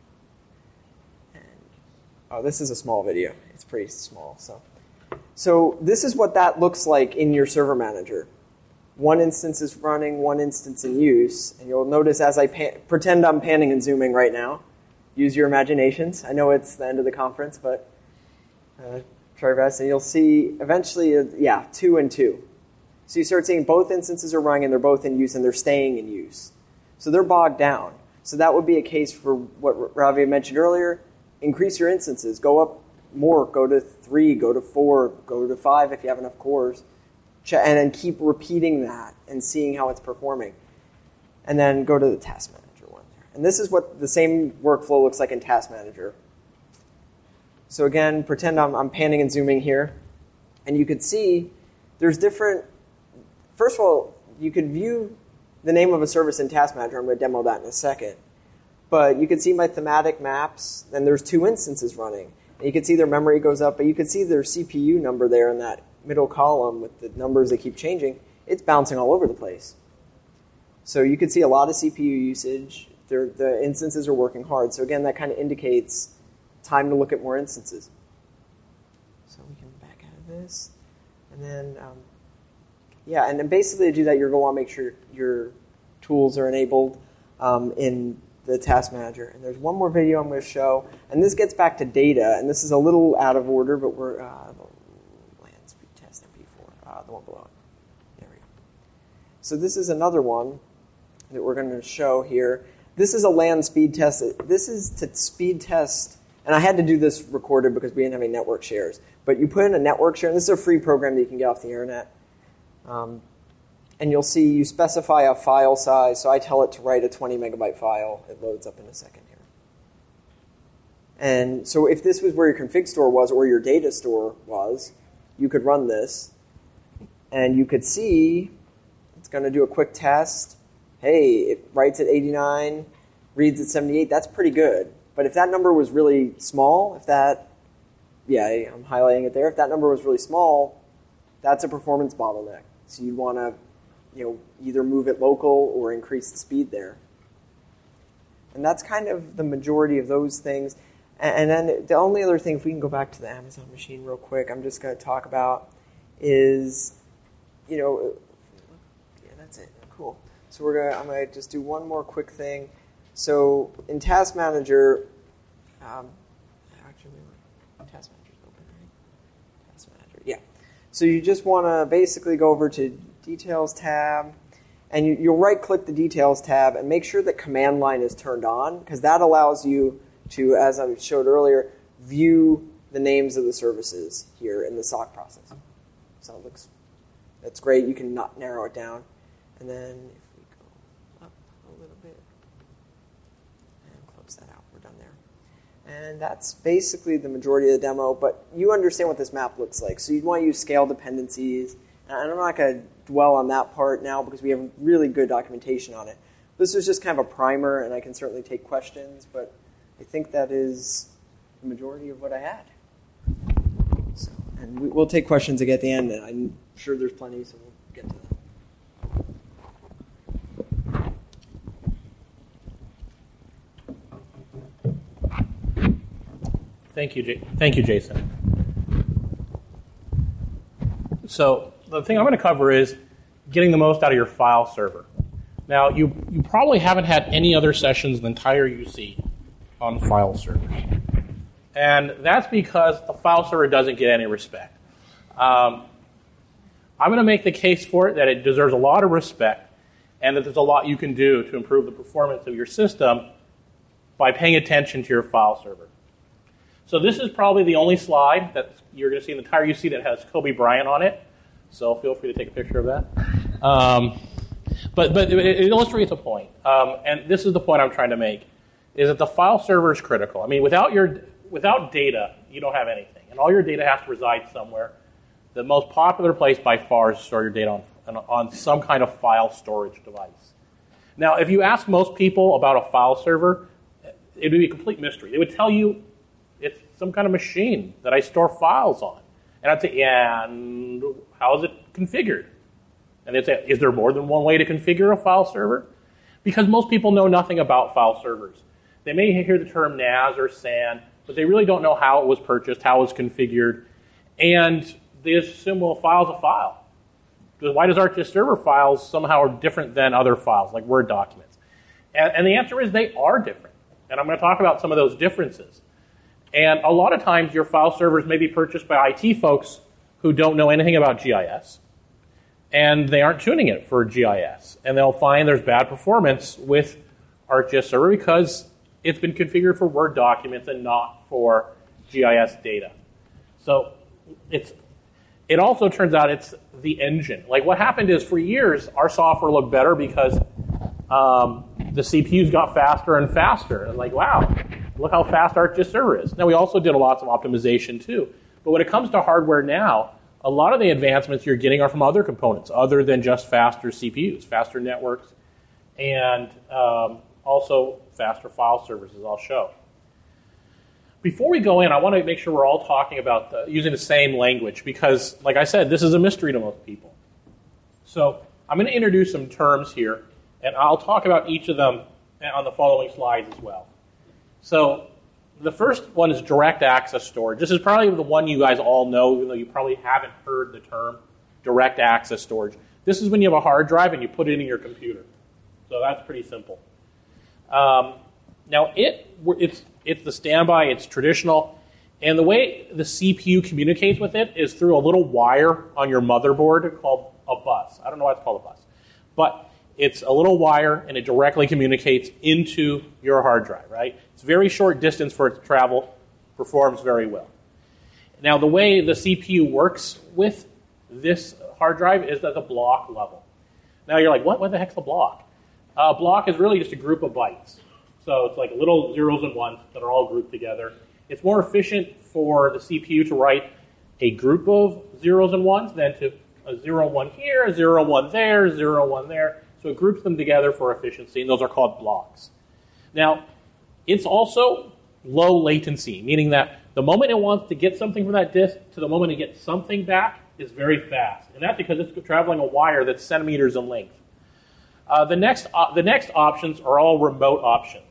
And, this is a small video. It's pretty small. So this is what that looks like in your server manager. One instance is running, one instance in use. And you'll notice as I pretend I'm panning and zooming right now. Use your imaginations. I know it's the end of the conference, but try your best. And you'll see eventually, 2 and 2. So you start seeing both instances are running and they're both in use and they're staying in use. So they're bogged down. So that would be a case for what Ravi mentioned earlier. Increase your instances. Go up more. Go to 3. Go to 4. Go to 5 if you have enough cores. And then keep repeating that and seeing how it's performing. And then go to the task manager one there. And this is what the same workflow looks like in Task Manager. So again, pretend I'm panning and zooming here. And you could see there's different... First of all, you could view the name of a service in Task Manager. I'm going to demo that in a second. But you can see my thematic maps, and there's 2 instances running. And you can see their memory goes up, but you can see their CPU number there in that middle column with the numbers that keep changing, it's bouncing all over the place. So you can see a lot of CPU usage. The instances are working hard. So again, that kind of indicates time to look at more instances. So we can back out of this. And then, and then basically to do that, you're going to want to make sure your tools are enabled in the task manager. And there's one more video I'm going to show. And this gets back to data. And this is a little out of order, but we're land speed test MP4, the one below it. There we go. So this is another one that we're going to show here. This is a LAN speed test. This is to speed test, and I had to do this recorded because we didn't have any network shares. But you put in a network share, and this is a free program that you can get off the internet. And you'll see you specify a file size. So I tell it to write a 20 megabyte file. It loads up in a second here. And so if this was where your config store was or your data store was, you could run this. And you could see it's going to do a quick test. Hey, it writes at 89, reads at 78. That's pretty good. But if that number was really small, I'm highlighting it there. If that number was really small, that's a performance bottleneck. So you'd want to, either move it local or increase the speed there. And that's kind of the majority of those things. And then the only other thing, if we can go back to the Amazon machine real quick, I'm just going to talk about is, that's it. Cool. So I'm going to just do one more quick thing. So in Task Manager, Task Manager's open, right? Task Manager, yeah. So you just want to basically go over to Details tab, and you'll right-click the Details tab and make sure that Command Line is turned on, because that allows you to, as I showed earlier, view the names of the services here in the SOC process. So that's great. You can not narrow it down. And then if we go up a little bit and close that out, we're done there. And that's basically the majority of the demo, but you understand what this map looks like. So you'd want to use scale dependencies. And I'm not going to dwell on that part now because we have really good documentation on it. This was just kind of a primer, and I can certainly take questions, but I think that is the majority of what I had. So, and we'll take questions again at the end, and I'm sure there's plenty, so we'll get to that. Thank you, Jason. So the thing I'm going to cover is getting the most out of your file server. Now, you probably haven't had any other sessions in the entire UC on file servers. And that's because the file server doesn't get any respect. I'm going to make the case for it that it deserves a lot of respect and that there's a lot you can do to improve the performance of your system by paying attention to your file server. So this is probably the only slide that you're going to see in the entire UC that has Kobe Bryant on it. So feel free to take a picture of that. But it illustrates a point. And this is the point I'm trying to make, is that the file server is critical. I mean, without data, you don't have anything. And all your data has to reside somewhere. The most popular place by far is to store your data on some kind of file storage device. Now, if you ask most people about a file server, it would be a complete mystery. They would tell you it's some kind of machine that I store files on. And I'd say, yeah, and how is it configured? And they'd say, is there more than one way to configure a file server? Because most people know nothing about file servers. They may hear the term NAS or SAN, but they really don't know how it was purchased, how it was configured, and they assume, well, a file's a file. Why does ArcGIS server files somehow are different than other files, like Word documents? And the answer is they are different. And I'm going to talk about some of those differences. And a lot of times your file servers may be purchased by IT folks who don't know anything about GIS. And they aren't tuning it for GIS. And they'll find there's bad performance with ArcGIS server because it's been configured for Word documents and not for GIS data. So it also turns out it's the engine. Like what happened is for years, our software looked better because the CPUs got faster and faster. And like, wow, look how fast ArcGIS server is. Now, we also did lots of optimization too. But when it comes to hardware now, a lot of the advancements you're getting are from other components other than just faster CPUs, faster networks, and also faster file servers, as I'll show. before we go in, I want to make sure we're all talking about using the same language because, like I said, this is a mystery to most people. So I'm going to introduce some terms here, and I'll talk about each of them on the following slides as well. So the first one is direct access storage. This is probably the one you guys all know, even though you probably haven't heard the term direct access storage. This is when you have a hard drive and you put it in your computer. So that's pretty simple. Now it's the standby, it's traditional, and the way the CPU communicates with it is through a little wire on your motherboard called a bus. I don't know why it's called a bus, but it's a little wire and it directly communicates into your hard drive, right? It's a very short distance for it to travel, performs very well. Now the way the CPU works with this hard drive is at the block level. Now you're like, what the heck's a block? A block is really just a group of bytes. So it's like little zeros and ones that are all grouped together. It's more efficient for the CPU to write a group of zeros and ones than to a 0, 1 here, a 0, 1 there, 0, 1 there. So it groups them together for efficiency, and those are called blocks. Now, it's also low latency, meaning that the moment it wants to get something from that disk to the moment it gets something back is very fast. And that's because it's traveling a wire that's centimeters in length. The next options are all remote options.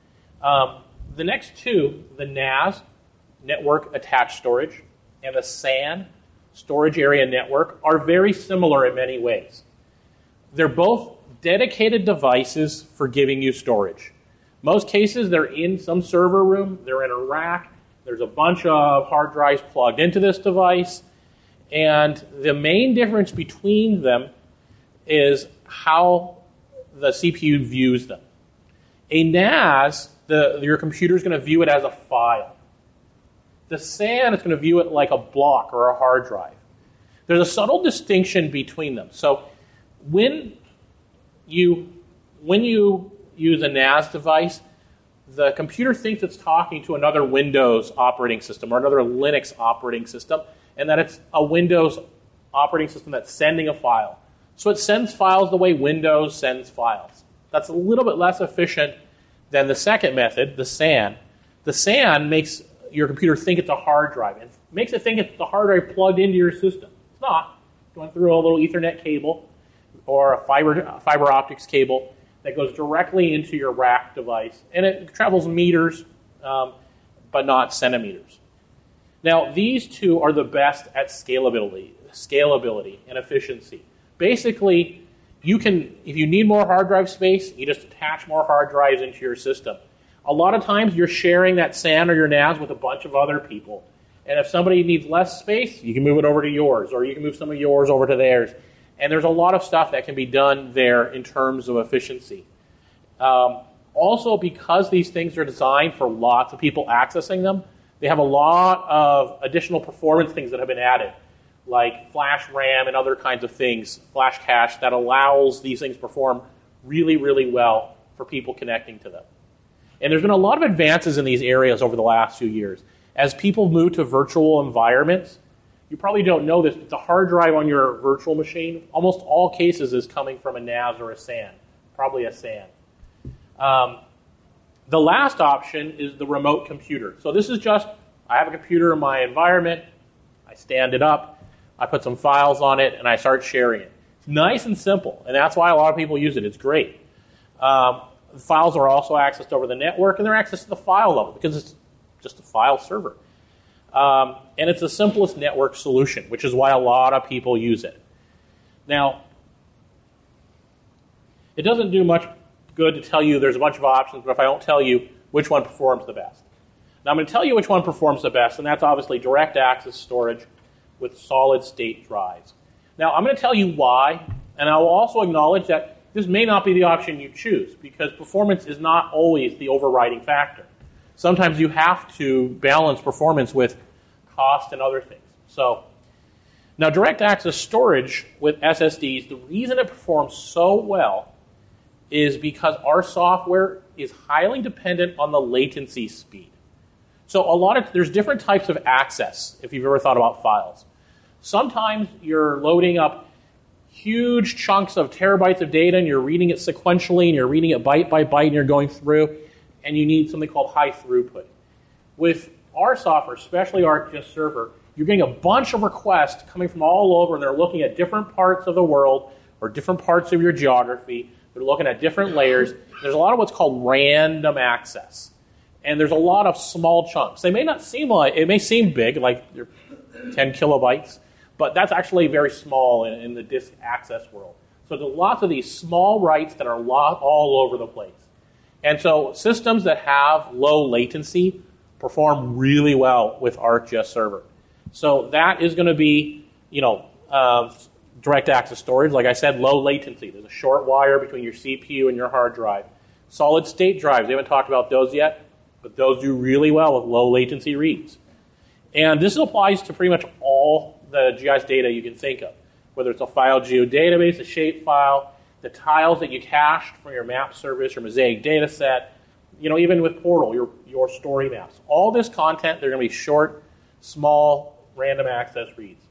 The next two, the NAS, Network Attached Storage, and the SAN, Storage Area Network, are very similar in many ways. They're both dedicated devices for giving you storage. Most cases, they're in some server room, they're in a rack, there's a bunch of hard drives plugged into this device, and the main difference between them is how the CPU views them. A NAS, your computer is going to view it as a file. The SAN is going to view it like a block or a hard drive. There's a subtle distinction between them. So when you use a NAS device, the computer thinks it's talking to another Windows operating system or another Linux operating system, and that it's a Windows operating system that's sending a file. So it sends files the way Windows sends files. That's a little bit less efficient than the second method, the SAN. The SAN makes your computer think it's a hard drive and makes it think it's the hard drive plugged into your system. It's not. It's going through a little Ethernet cable or a fiber optics cable that goes directly into your rack device, and it travels meters, but not centimeters. Now, these two are the best at scalability and efficiency. Basically, you can, if you need more hard drive space, you just attach more hard drives into your system. A lot of times, you're sharing that SAN or your NAS with a bunch of other people, and if somebody needs less space, you can move it over to yours, or you can move some of yours over to theirs. And there's a lot of stuff that can be done there in terms of efficiency. Also, because these things are designed for lots of people accessing them, they have a lot of additional performance things that have been added, like flash RAM and other kinds of things, flash cache, that allows these things to perform really, really well for people connecting to them. And there's been a lot of advances in these areas over the last few years. As people move to virtual environments, you probably don't know this, but the hard drive on your virtual machine, almost all cases, is coming from a NAS or a SAN, probably a SAN. The last option is the remote computer. So this is just, I have a computer in my environment, I stand it up, I put some files on it, and I start sharing it. It's nice and simple, and that's why a lot of people use it. It's great. The files are also accessed over the network, and they're accessed to the file level because it's just a file server. And it's the simplest network solution, which is why a lot of people use it. Now, it doesn't do much good to tell you there's a bunch of options, but if I don't tell you which one performs the best. Now, I'm going to tell you which one performs the best, and that's obviously direct access storage with solid-state drives. Now, I'm going to tell you why, and I will also acknowledge that this may not be the option you choose, because performance is not always the overriding factor. Sometimes you have to balance performance with cost and other things. So, now direct access storage with SSDs, the reason it performs so well is because our software is highly dependent on the latency speed. So there's different types of access, if you've ever thought about files. Sometimes you're loading up huge chunks of terabytes of data and you're reading it sequentially and you're reading it byte by byte and you're going through, and you need something called high throughput. With our software, especially ArcGIS Server, you're getting a bunch of requests coming from all over, and they're looking at different parts of the world or different parts of your geography. They're looking at different layers. There's a lot of what's called random access. And there's a lot of small chunks. They may not seem like, it may seem big, like they're 10 kilobytes, but that's actually very small in the disk access world. So there's lots of these small writes that are all over the place. And so systems that have low latency perform really well with ArcGIS Server. So that is going to be, direct access storage. Like I said, low latency. There's a short wire between your CPU and your hard drive. Solid state drives, we haven't talked about those yet, but those do really well with low latency reads. And this applies to pretty much all the GIS data you can think of, whether it's a file geodatabase, a shapefile, the tiles that you cached from your map service or Mosaic data set, even with Portal, your story maps. All this content, they're going to be short, small, random access reads.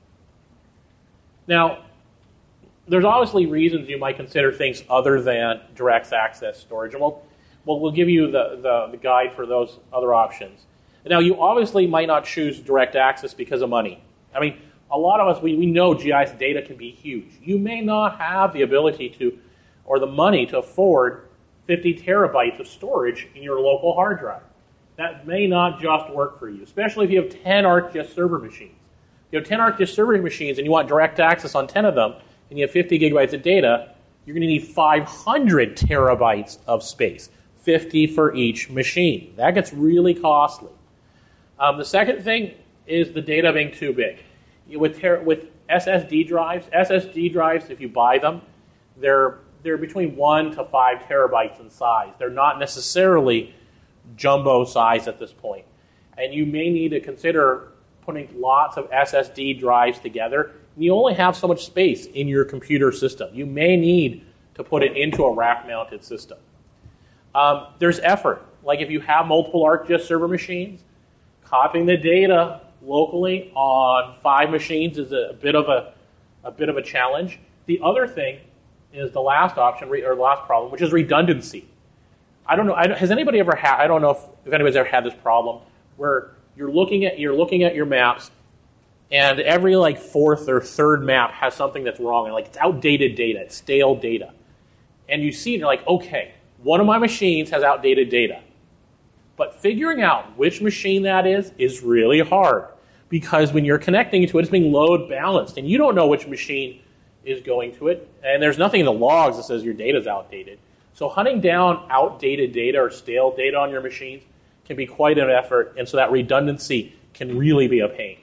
Now, there's obviously reasons you might consider things other than direct access storage, and we'll give you the guide for those other options. Now, you obviously might not choose direct access because of money. I mean, a lot of us, we know GIS data can be huge. You may not have the ability to, or the money to afford 50 terabytes of storage in your local hard drive. That may not just work for you, especially if you have 10 ArcGIS Server machines. If you have 10 ArcGIS Server machines and you want direct access on 10 of them, and you have 50 gigabytes of data, you're going to need 500 terabytes of space, 50 for each machine. That gets really costly. The second thing is the data being too big. With SSD drives, if you buy them, they're between 1 to 5 terabytes in size. They're not necessarily jumbo size at this point. And you may need to consider putting lots of SSD drives together. You only have so much space in your computer system. You may need to put it into a rack-mounted system. There's effort. Like if you have multiple ArcGIS Server machines, copying the data locally on 5 machines is a bit of a challenge. The other thing is the last option, or last problem, which is redundancy. I don't know. Has anybody ever had? I don't know if anybody's ever had this problem where you're looking at your maps, and every fourth or third map has something that's wrong, and it's outdated data, it's stale data, and you see it, and you're like, okay, one of my machines has outdated data, but figuring out which machine that is really hard, because when you're connecting to it, it's being load balanced, and you don't know which machine is going to it, and there's nothing in the logs that says your data is outdated. So hunting down outdated data or stale data on your machines can be quite an effort, and so that redundancy can really be a pain.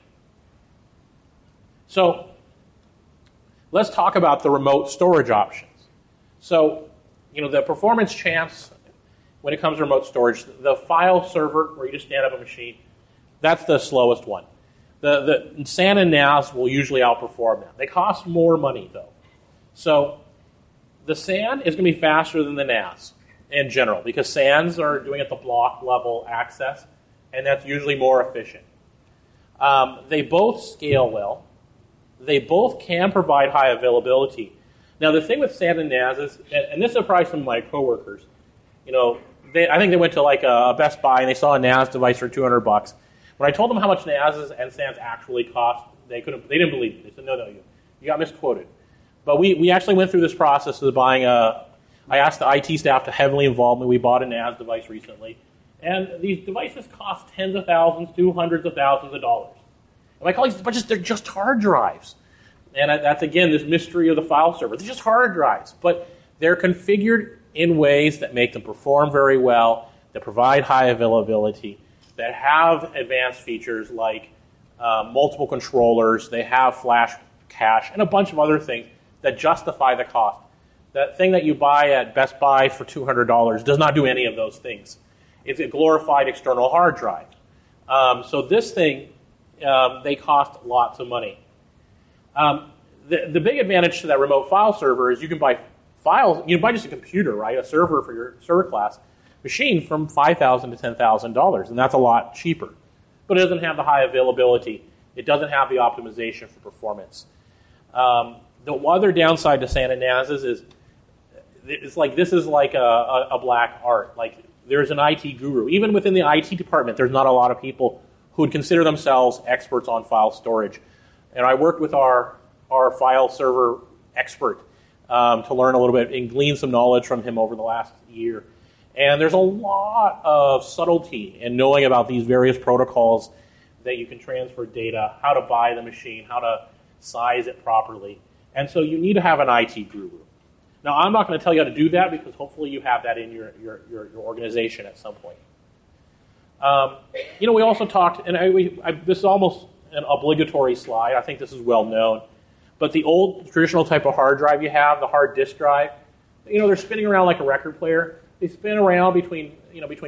So let's talk about the remote storage options. So, the performance champs when it comes to remote storage, the file server, where you just stand up a machine, that's the slowest one. The SAN and NAS will usually outperform that. They cost more money, though. So the SAN is going to be faster than the NAS in general, because SANs are doing at the block level access, and that's usually more efficient. They both scale well. They both can provide high availability. Now, the thing with SAN and NAS is, and this surprised some of my coworkers, I think they went to a Best Buy and they saw a NAS device for $200. When I told them how much NASs and SANs actually cost, they didn't believe me. They said, no, you got misquoted. But we actually went through this process of buying I asked the IT staff to heavily involve me. We bought a NAS device recently. And these devices cost tens of thousands to hundreds of thousands of dollars. And my colleagues, they're just hard drives. And that's, again, this mystery of the file server. They're just hard drives. But they're configured in ways that make them perform very well, that provide high availability, that have advanced features like multiple controllers, they have flash cache, and a bunch of other things that justify the cost. That thing that you buy at Best Buy for $200 does not do any of those things. It's a glorified external hard drive. So this thing, they cost lots of money. The big advantage to that remote file server is you can buy files, you can buy just a computer, right, a server for your server class machine from $5,000 to $10,000, and that's a lot cheaper. But it doesn't have the high availability. It doesn't have the optimization for performance. The other downside to SAN and NAS is this is like a black art. Like there's an IT guru. Even within the IT department, there's not a lot of people who would consider themselves experts on file storage. And I worked with our file server expert to learn a little bit and glean some knowledge from him over the last year. And there's a lot of subtlety in knowing about these various protocols that you can transfer data, how to buy the machine, how to size it properly. And so you need to have an IT guru. Now, I'm not going to tell you how to do that because hopefully you have that in your organization at some point. We also talked, and this is almost an obligatory slide. I think this is well known. But the old traditional type of hard drive you have, the hard disk drive, they're spinning around like a record player. They spin around between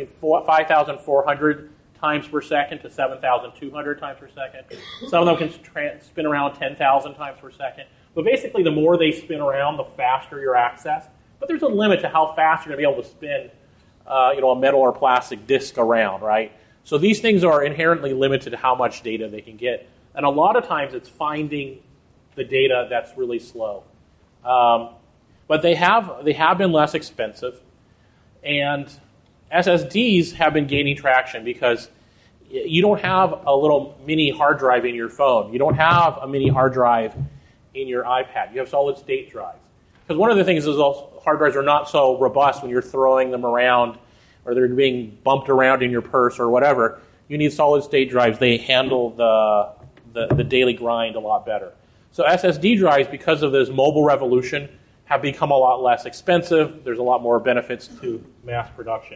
5,400 times per second to 7,200 times per second. Some of them can spin around 10,000 times per second. But basically, the more they spin around, the faster your access. But there's a limit to how fast you're going to be able to spin, a metal or plastic disk around, right? So these things are inherently limited to how much data they can get. And a lot of times, it's finding the data that's really slow. But they have been less expensive. And SSDs have been gaining traction because you don't have a little mini hard drive in your phone. You don't have a mini hard drive in your iPad. You have solid-state drives. Because one of the things is hard drives are not so robust when you're throwing them around or they're being bumped around in your purse or whatever. You need solid-state drives. They handle the daily grind a lot better. So SSD drives, because of this mobile revolution, have become a lot less expensive. There's a lot more benefits to mass production.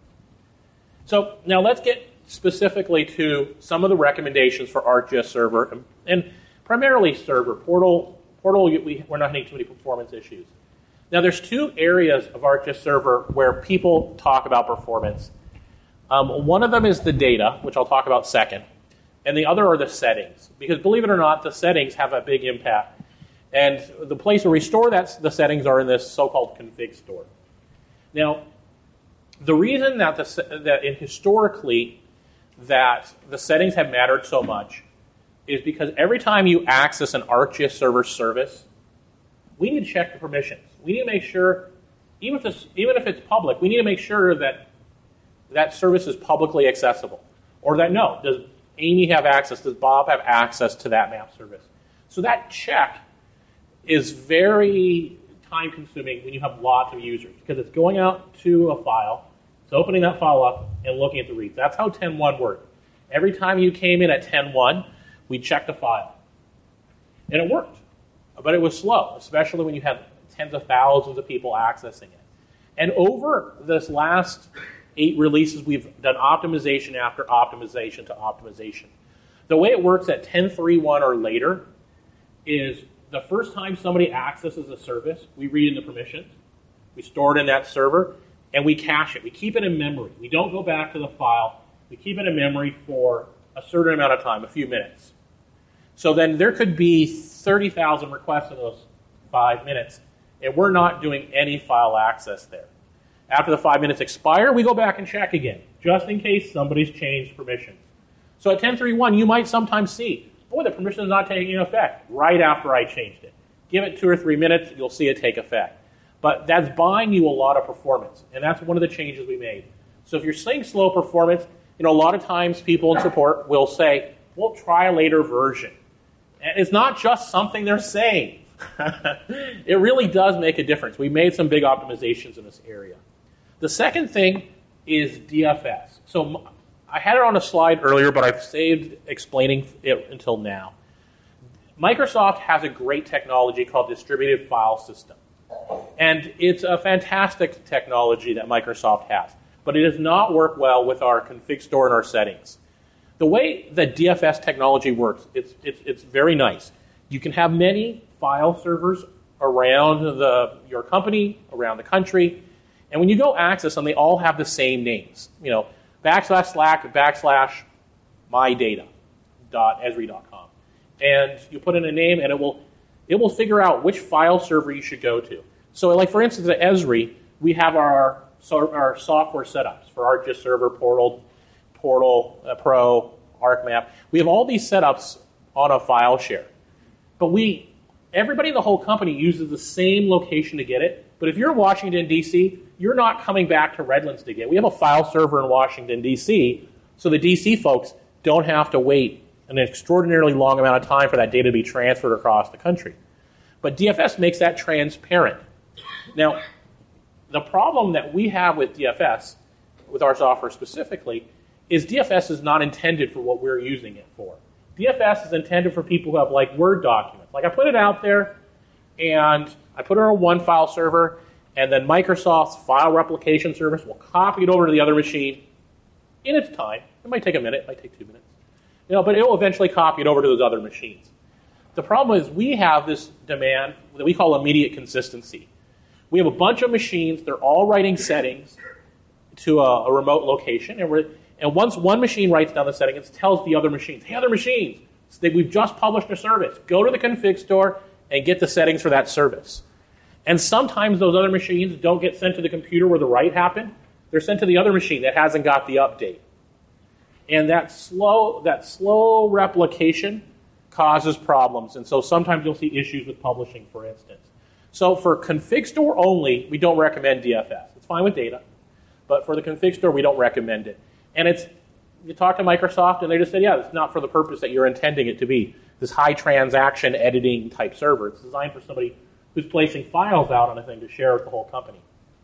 So now let's get specifically to some of the recommendations for ArcGIS Server, and primarily Server. Portal, we're not having too many performance issues. Now there's two areas of ArcGIS Server where people talk about performance. One of them is the data, which I'll talk about second, and the other are the settings. Because believe it or not, the settings have a big impact. And the place where we store the settings are in this so-called config store. Now, the reason historically that the settings have mattered so much is because every time you access an ArcGIS Server service, we need to check the permissions. We need to make sure, even if it's public, we need to make sure that that service is publicly accessible. Or that, no, does Amy have access? Does Bob have access to that map service? So that check is very time-consuming when you have lots of users because it's going out to a file, it's opening that file up, and looking at the reads. That's how 10.1 worked. Every time you came in at 10.1, we checked the file. And it worked. But it was slow, especially when you have tens of thousands of people accessing it. And over this last 8 releases, we've done optimization after optimization to optimization. The way it works at 10.3.1 or later is the first time somebody accesses a service, we read in the permissions, we store it in that server, and we cache it. We keep it in memory. We don't go back to the file. We keep it in memory for a certain amount of time, a few minutes. So then there could be 30,000 requests in those 5 minutes, and we're not doing any file access there. After the 5 minutes expire, we go back and check again, just in case somebody's changed permissions. So at 10.3.1, you might sometimes see, boy, the permission is not taking effect right after I changed it. Give it 2 or 3 minutes, you'll see it take effect. But that's buying you a lot of performance, and that's one of the changes we made. So if you're seeing slow performance, a lot of times people in support will say, we'll try a later version. And it's not just something they're saying. It really does make a difference. We made some big optimizations in this area. The second thing is DFS. So I had it on a slide earlier, but I've saved explaining it until now. Microsoft has a great technology called Distributed File System. And it's a fantastic technology that Microsoft has. But it does not work well with our config store and our settings. The way that DFS technology works, it's very nice. You can have many file servers around your company, around the country, and when you go access them, they all have the same names. // mydata.esri.com. And you put in a name, and it will figure out which file server you should go to. So, like for instance, at Esri, we have our software setups for ArcGIS Server, Portal, Pro, ArcMap. We have all these setups on a file share. But everybody in the whole company uses the same location to get it. But if you're in Washington, D.C., you're not coming back to Redlands to get it. We have a file server in Washington, D.C., so the D.C. folks don't have to wait an extraordinarily long amount of time for that data to be transferred across the country. But DFS makes that transparent. Now, the problem that we have with DFS, with our software specifically, is DFS is not intended for what we're using it for. DFS is intended for people who have like Word documents. Like I put it out there, and I put it on one file server, and then Microsoft's file replication service will copy it over to the other machine in its time. It might take a minute, it might take 2 minutes. But it will eventually copy it over to those other machines. The problem is we have this demand that we call immediate consistency. We have a bunch of machines, they're all writing settings to a remote location, and once one machine writes down the setting, it tells the other machines, hey, other machines, we've just published a service. Go to the config store and get the settings for that service. And sometimes those other machines don't get sent to the computer where the write happened. They're sent to the other machine that hasn't got the update. And that slow replication causes problems. And so sometimes you'll see issues with publishing, for instance. So for config store only, we don't recommend DFS. It's fine with data. But for the config store, we don't recommend it. And you talk to Microsoft, and they just said, yeah, it's not for the purpose that you're intending it to be, this high transaction editing type server. It's designed for somebody who's placing files out on a thing to share with the whole company.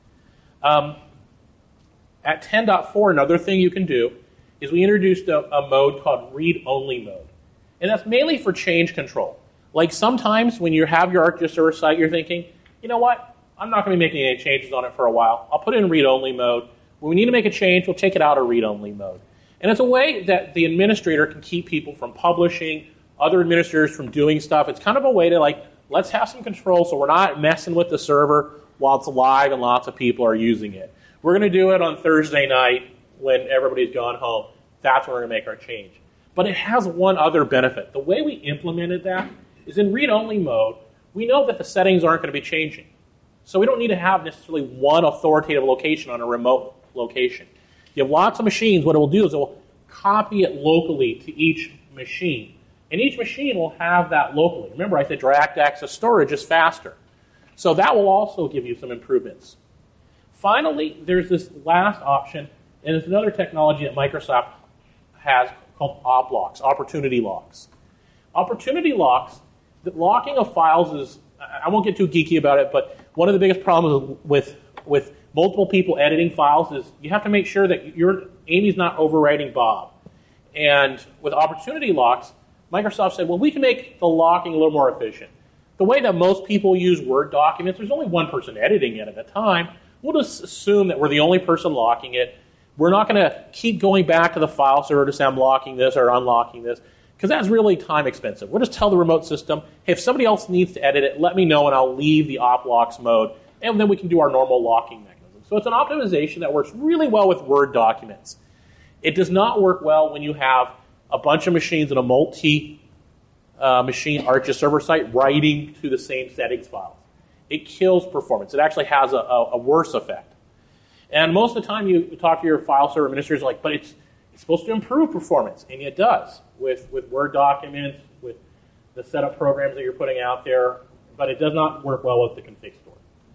At 10.4, another thing you can do is we introduced a mode called read-only mode. And that's mainly for change control. Like sometimes when you have your ArcGIS server site, you're thinking, you know what, I'm not going to be making any changes on it for a while. I'll put it in read-only mode. When we need to make a change, we'll take it out of read-only mode. And it's a way that the administrator can keep people from publishing, other administrators from doing stuff. It's kind of a way to let's have some control so we're not messing with the server while it's live and lots of people are using it. We're going to do it on Thursday night when everybody's gone home. That's when we're going to make our change. But it has one other benefit. The way we implemented that is in read-only mode, we know that the settings aren't going to be changing. So we don't need to have necessarily one authoritative location on a remote location. You have lots of machines. What it will do is it will copy it locally to each machine. And each machine will have that locally. Remember, I said direct access storage is faster. So that will also give you some improvements. Finally, there's this last option, and it's another technology that Microsoft has called OpLocks, opportunity locks. Opportunity locks, the locking of files is, I won't get too geeky about it, but one of the biggest problems with multiple people editing files is you have to make sure that Amy's not overwriting Bob. And with opportunity locks, Microsoft said, well, we can make the locking a little more efficient. The way that most people use Word documents, there's only one person editing it at a time. We'll just assume that we're the only person locking it. We're not going to keep going back to the file server to say I'm locking this or unlocking this, because that's really time expensive. We'll just tell the remote system, hey, if somebody else needs to edit it, let me know and I'll leave the OpLocks mode, and then we can do our normal locking mechanism. So it's an optimization that works really well with Word documents. It does not work well when you have a bunch of machines in a multi-machine ArcGIS server site writing to the same settings files. It kills performance. It actually has a worse effect. And most of the time you talk to your file server administrators like, but it's supposed to improve performance, and it does with Word documents, with the setup programs that you're putting out there, but it does not work well with the config store.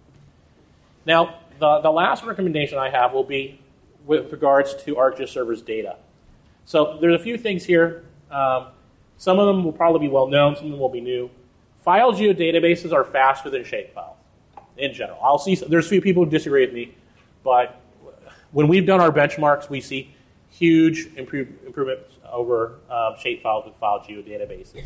Now, the last recommendation I have will be with regards to ArcGIS server's data. So there's a few things here. Some of them will probably be well known, some of them will be new. File geodatabases are faster than shapefiles in general. I'll see there's a few people who disagree with me, but when we've done our benchmarks, we see huge improvements over shapefiles with file geodatabases.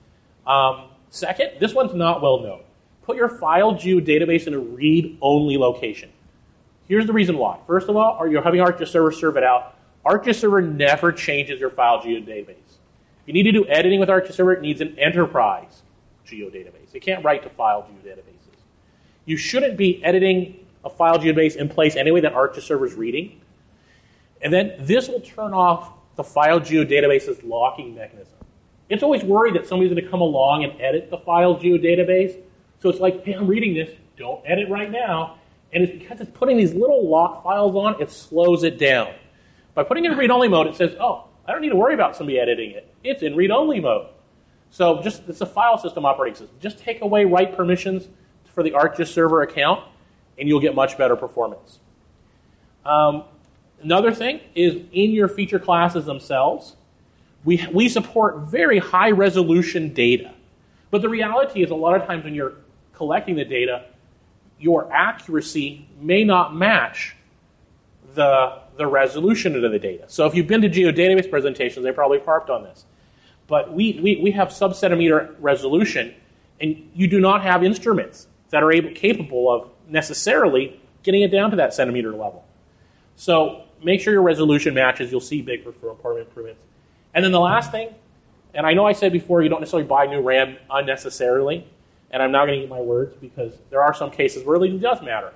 Second, this one's not well known. Put your file geodatabase in a read-only location. Here's the reason why. First of all, you're having ArcGIS server serve it out. ArcGIS server never changes your file geodatabase. If you need to do editing with ArcGIS server, it needs an enterprise geodatabase. It can't write to file geodatabases. You shouldn't be editing a file geodatabase in place anyway that ArcGIS server is reading. And then this will turn off the file geodatabase's locking mechanism. It's always worried that somebody's going to come along and edit the file geodatabase. So it's like, hey, I'm reading this. Don't edit right now. And it's because it's putting these little lock files on, it slows it down. By putting it in read-only mode, it says, oh, I don't need to worry about somebody editing it. It's in read-only mode. So it's a file system operating system. Just take away write permissions for the ArcGIS server account, and you'll get much better performance. Another thing is in your feature classes themselves, We support very high resolution data. But the reality is a lot of times when you're collecting the data, your accuracy may not match the resolution of the data. So if you've been to geodatabase presentations, they probably harped on this. But we have sub-centimeter resolution, and you do not have instruments that are capable of necessarily getting it down to that centimeter level. So make sure your resolution matches. You'll see big performance improvements. And then the last thing, and I know I said before you don't necessarily buy new RAM unnecessarily, and I'm not going to eat my words because there are some cases where it really does matter.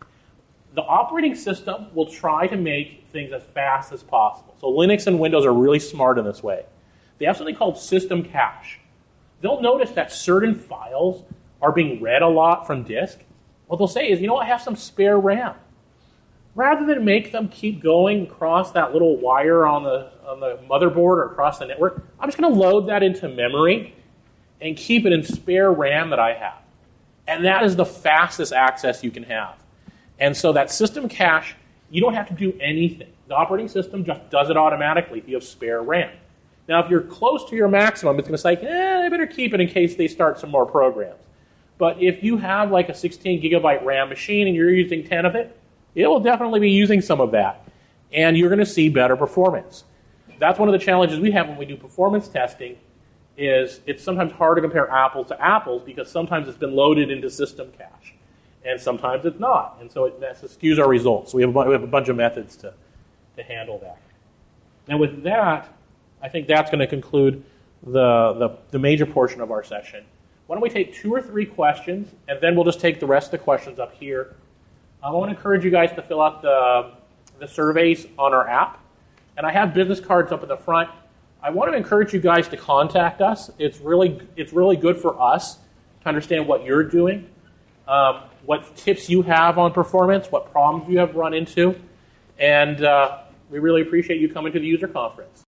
The operating system will try to make things as fast as possible. So Linux and Windows are really smart in this way. They have something called system cache. They'll notice that certain files are being read a lot from disk. What they'll say is, you know what, I have some spare RAM. Rather than make them keep going across that little wire on the motherboard or across the network, I'm just going to load that into memory and keep it in spare RAM that I have. And that is the fastest access you can have. And so that system cache, you don't have to do anything. The operating system just does it automatically if you have spare RAM. Now, if you're close to your maximum, it's going to say, I better keep it in case they start some more programs. But if you have like a 16 gigabyte RAM machine and you're using 10 of it, it will definitely be using some of that. And you're going to see better performance. That's one of the challenges we have when we do performance testing is it's sometimes hard to compare apples to apples because sometimes it's been loaded into system cache. And sometimes it's not. And so that skews our results. So we have a bunch of methods to handle that. And with that, I think that's going to conclude the major portion of our session. Why don't we take 2 or 3 questions, and then we'll just take the rest of the questions up here. I want to encourage you guys to fill out the surveys on our app. And I have business cards up at the front. I want to encourage you guys to contact us. It's really good for us to understand what you're doing, what tips you have on performance, what problems you have run into. And we really appreciate you coming to the user conference.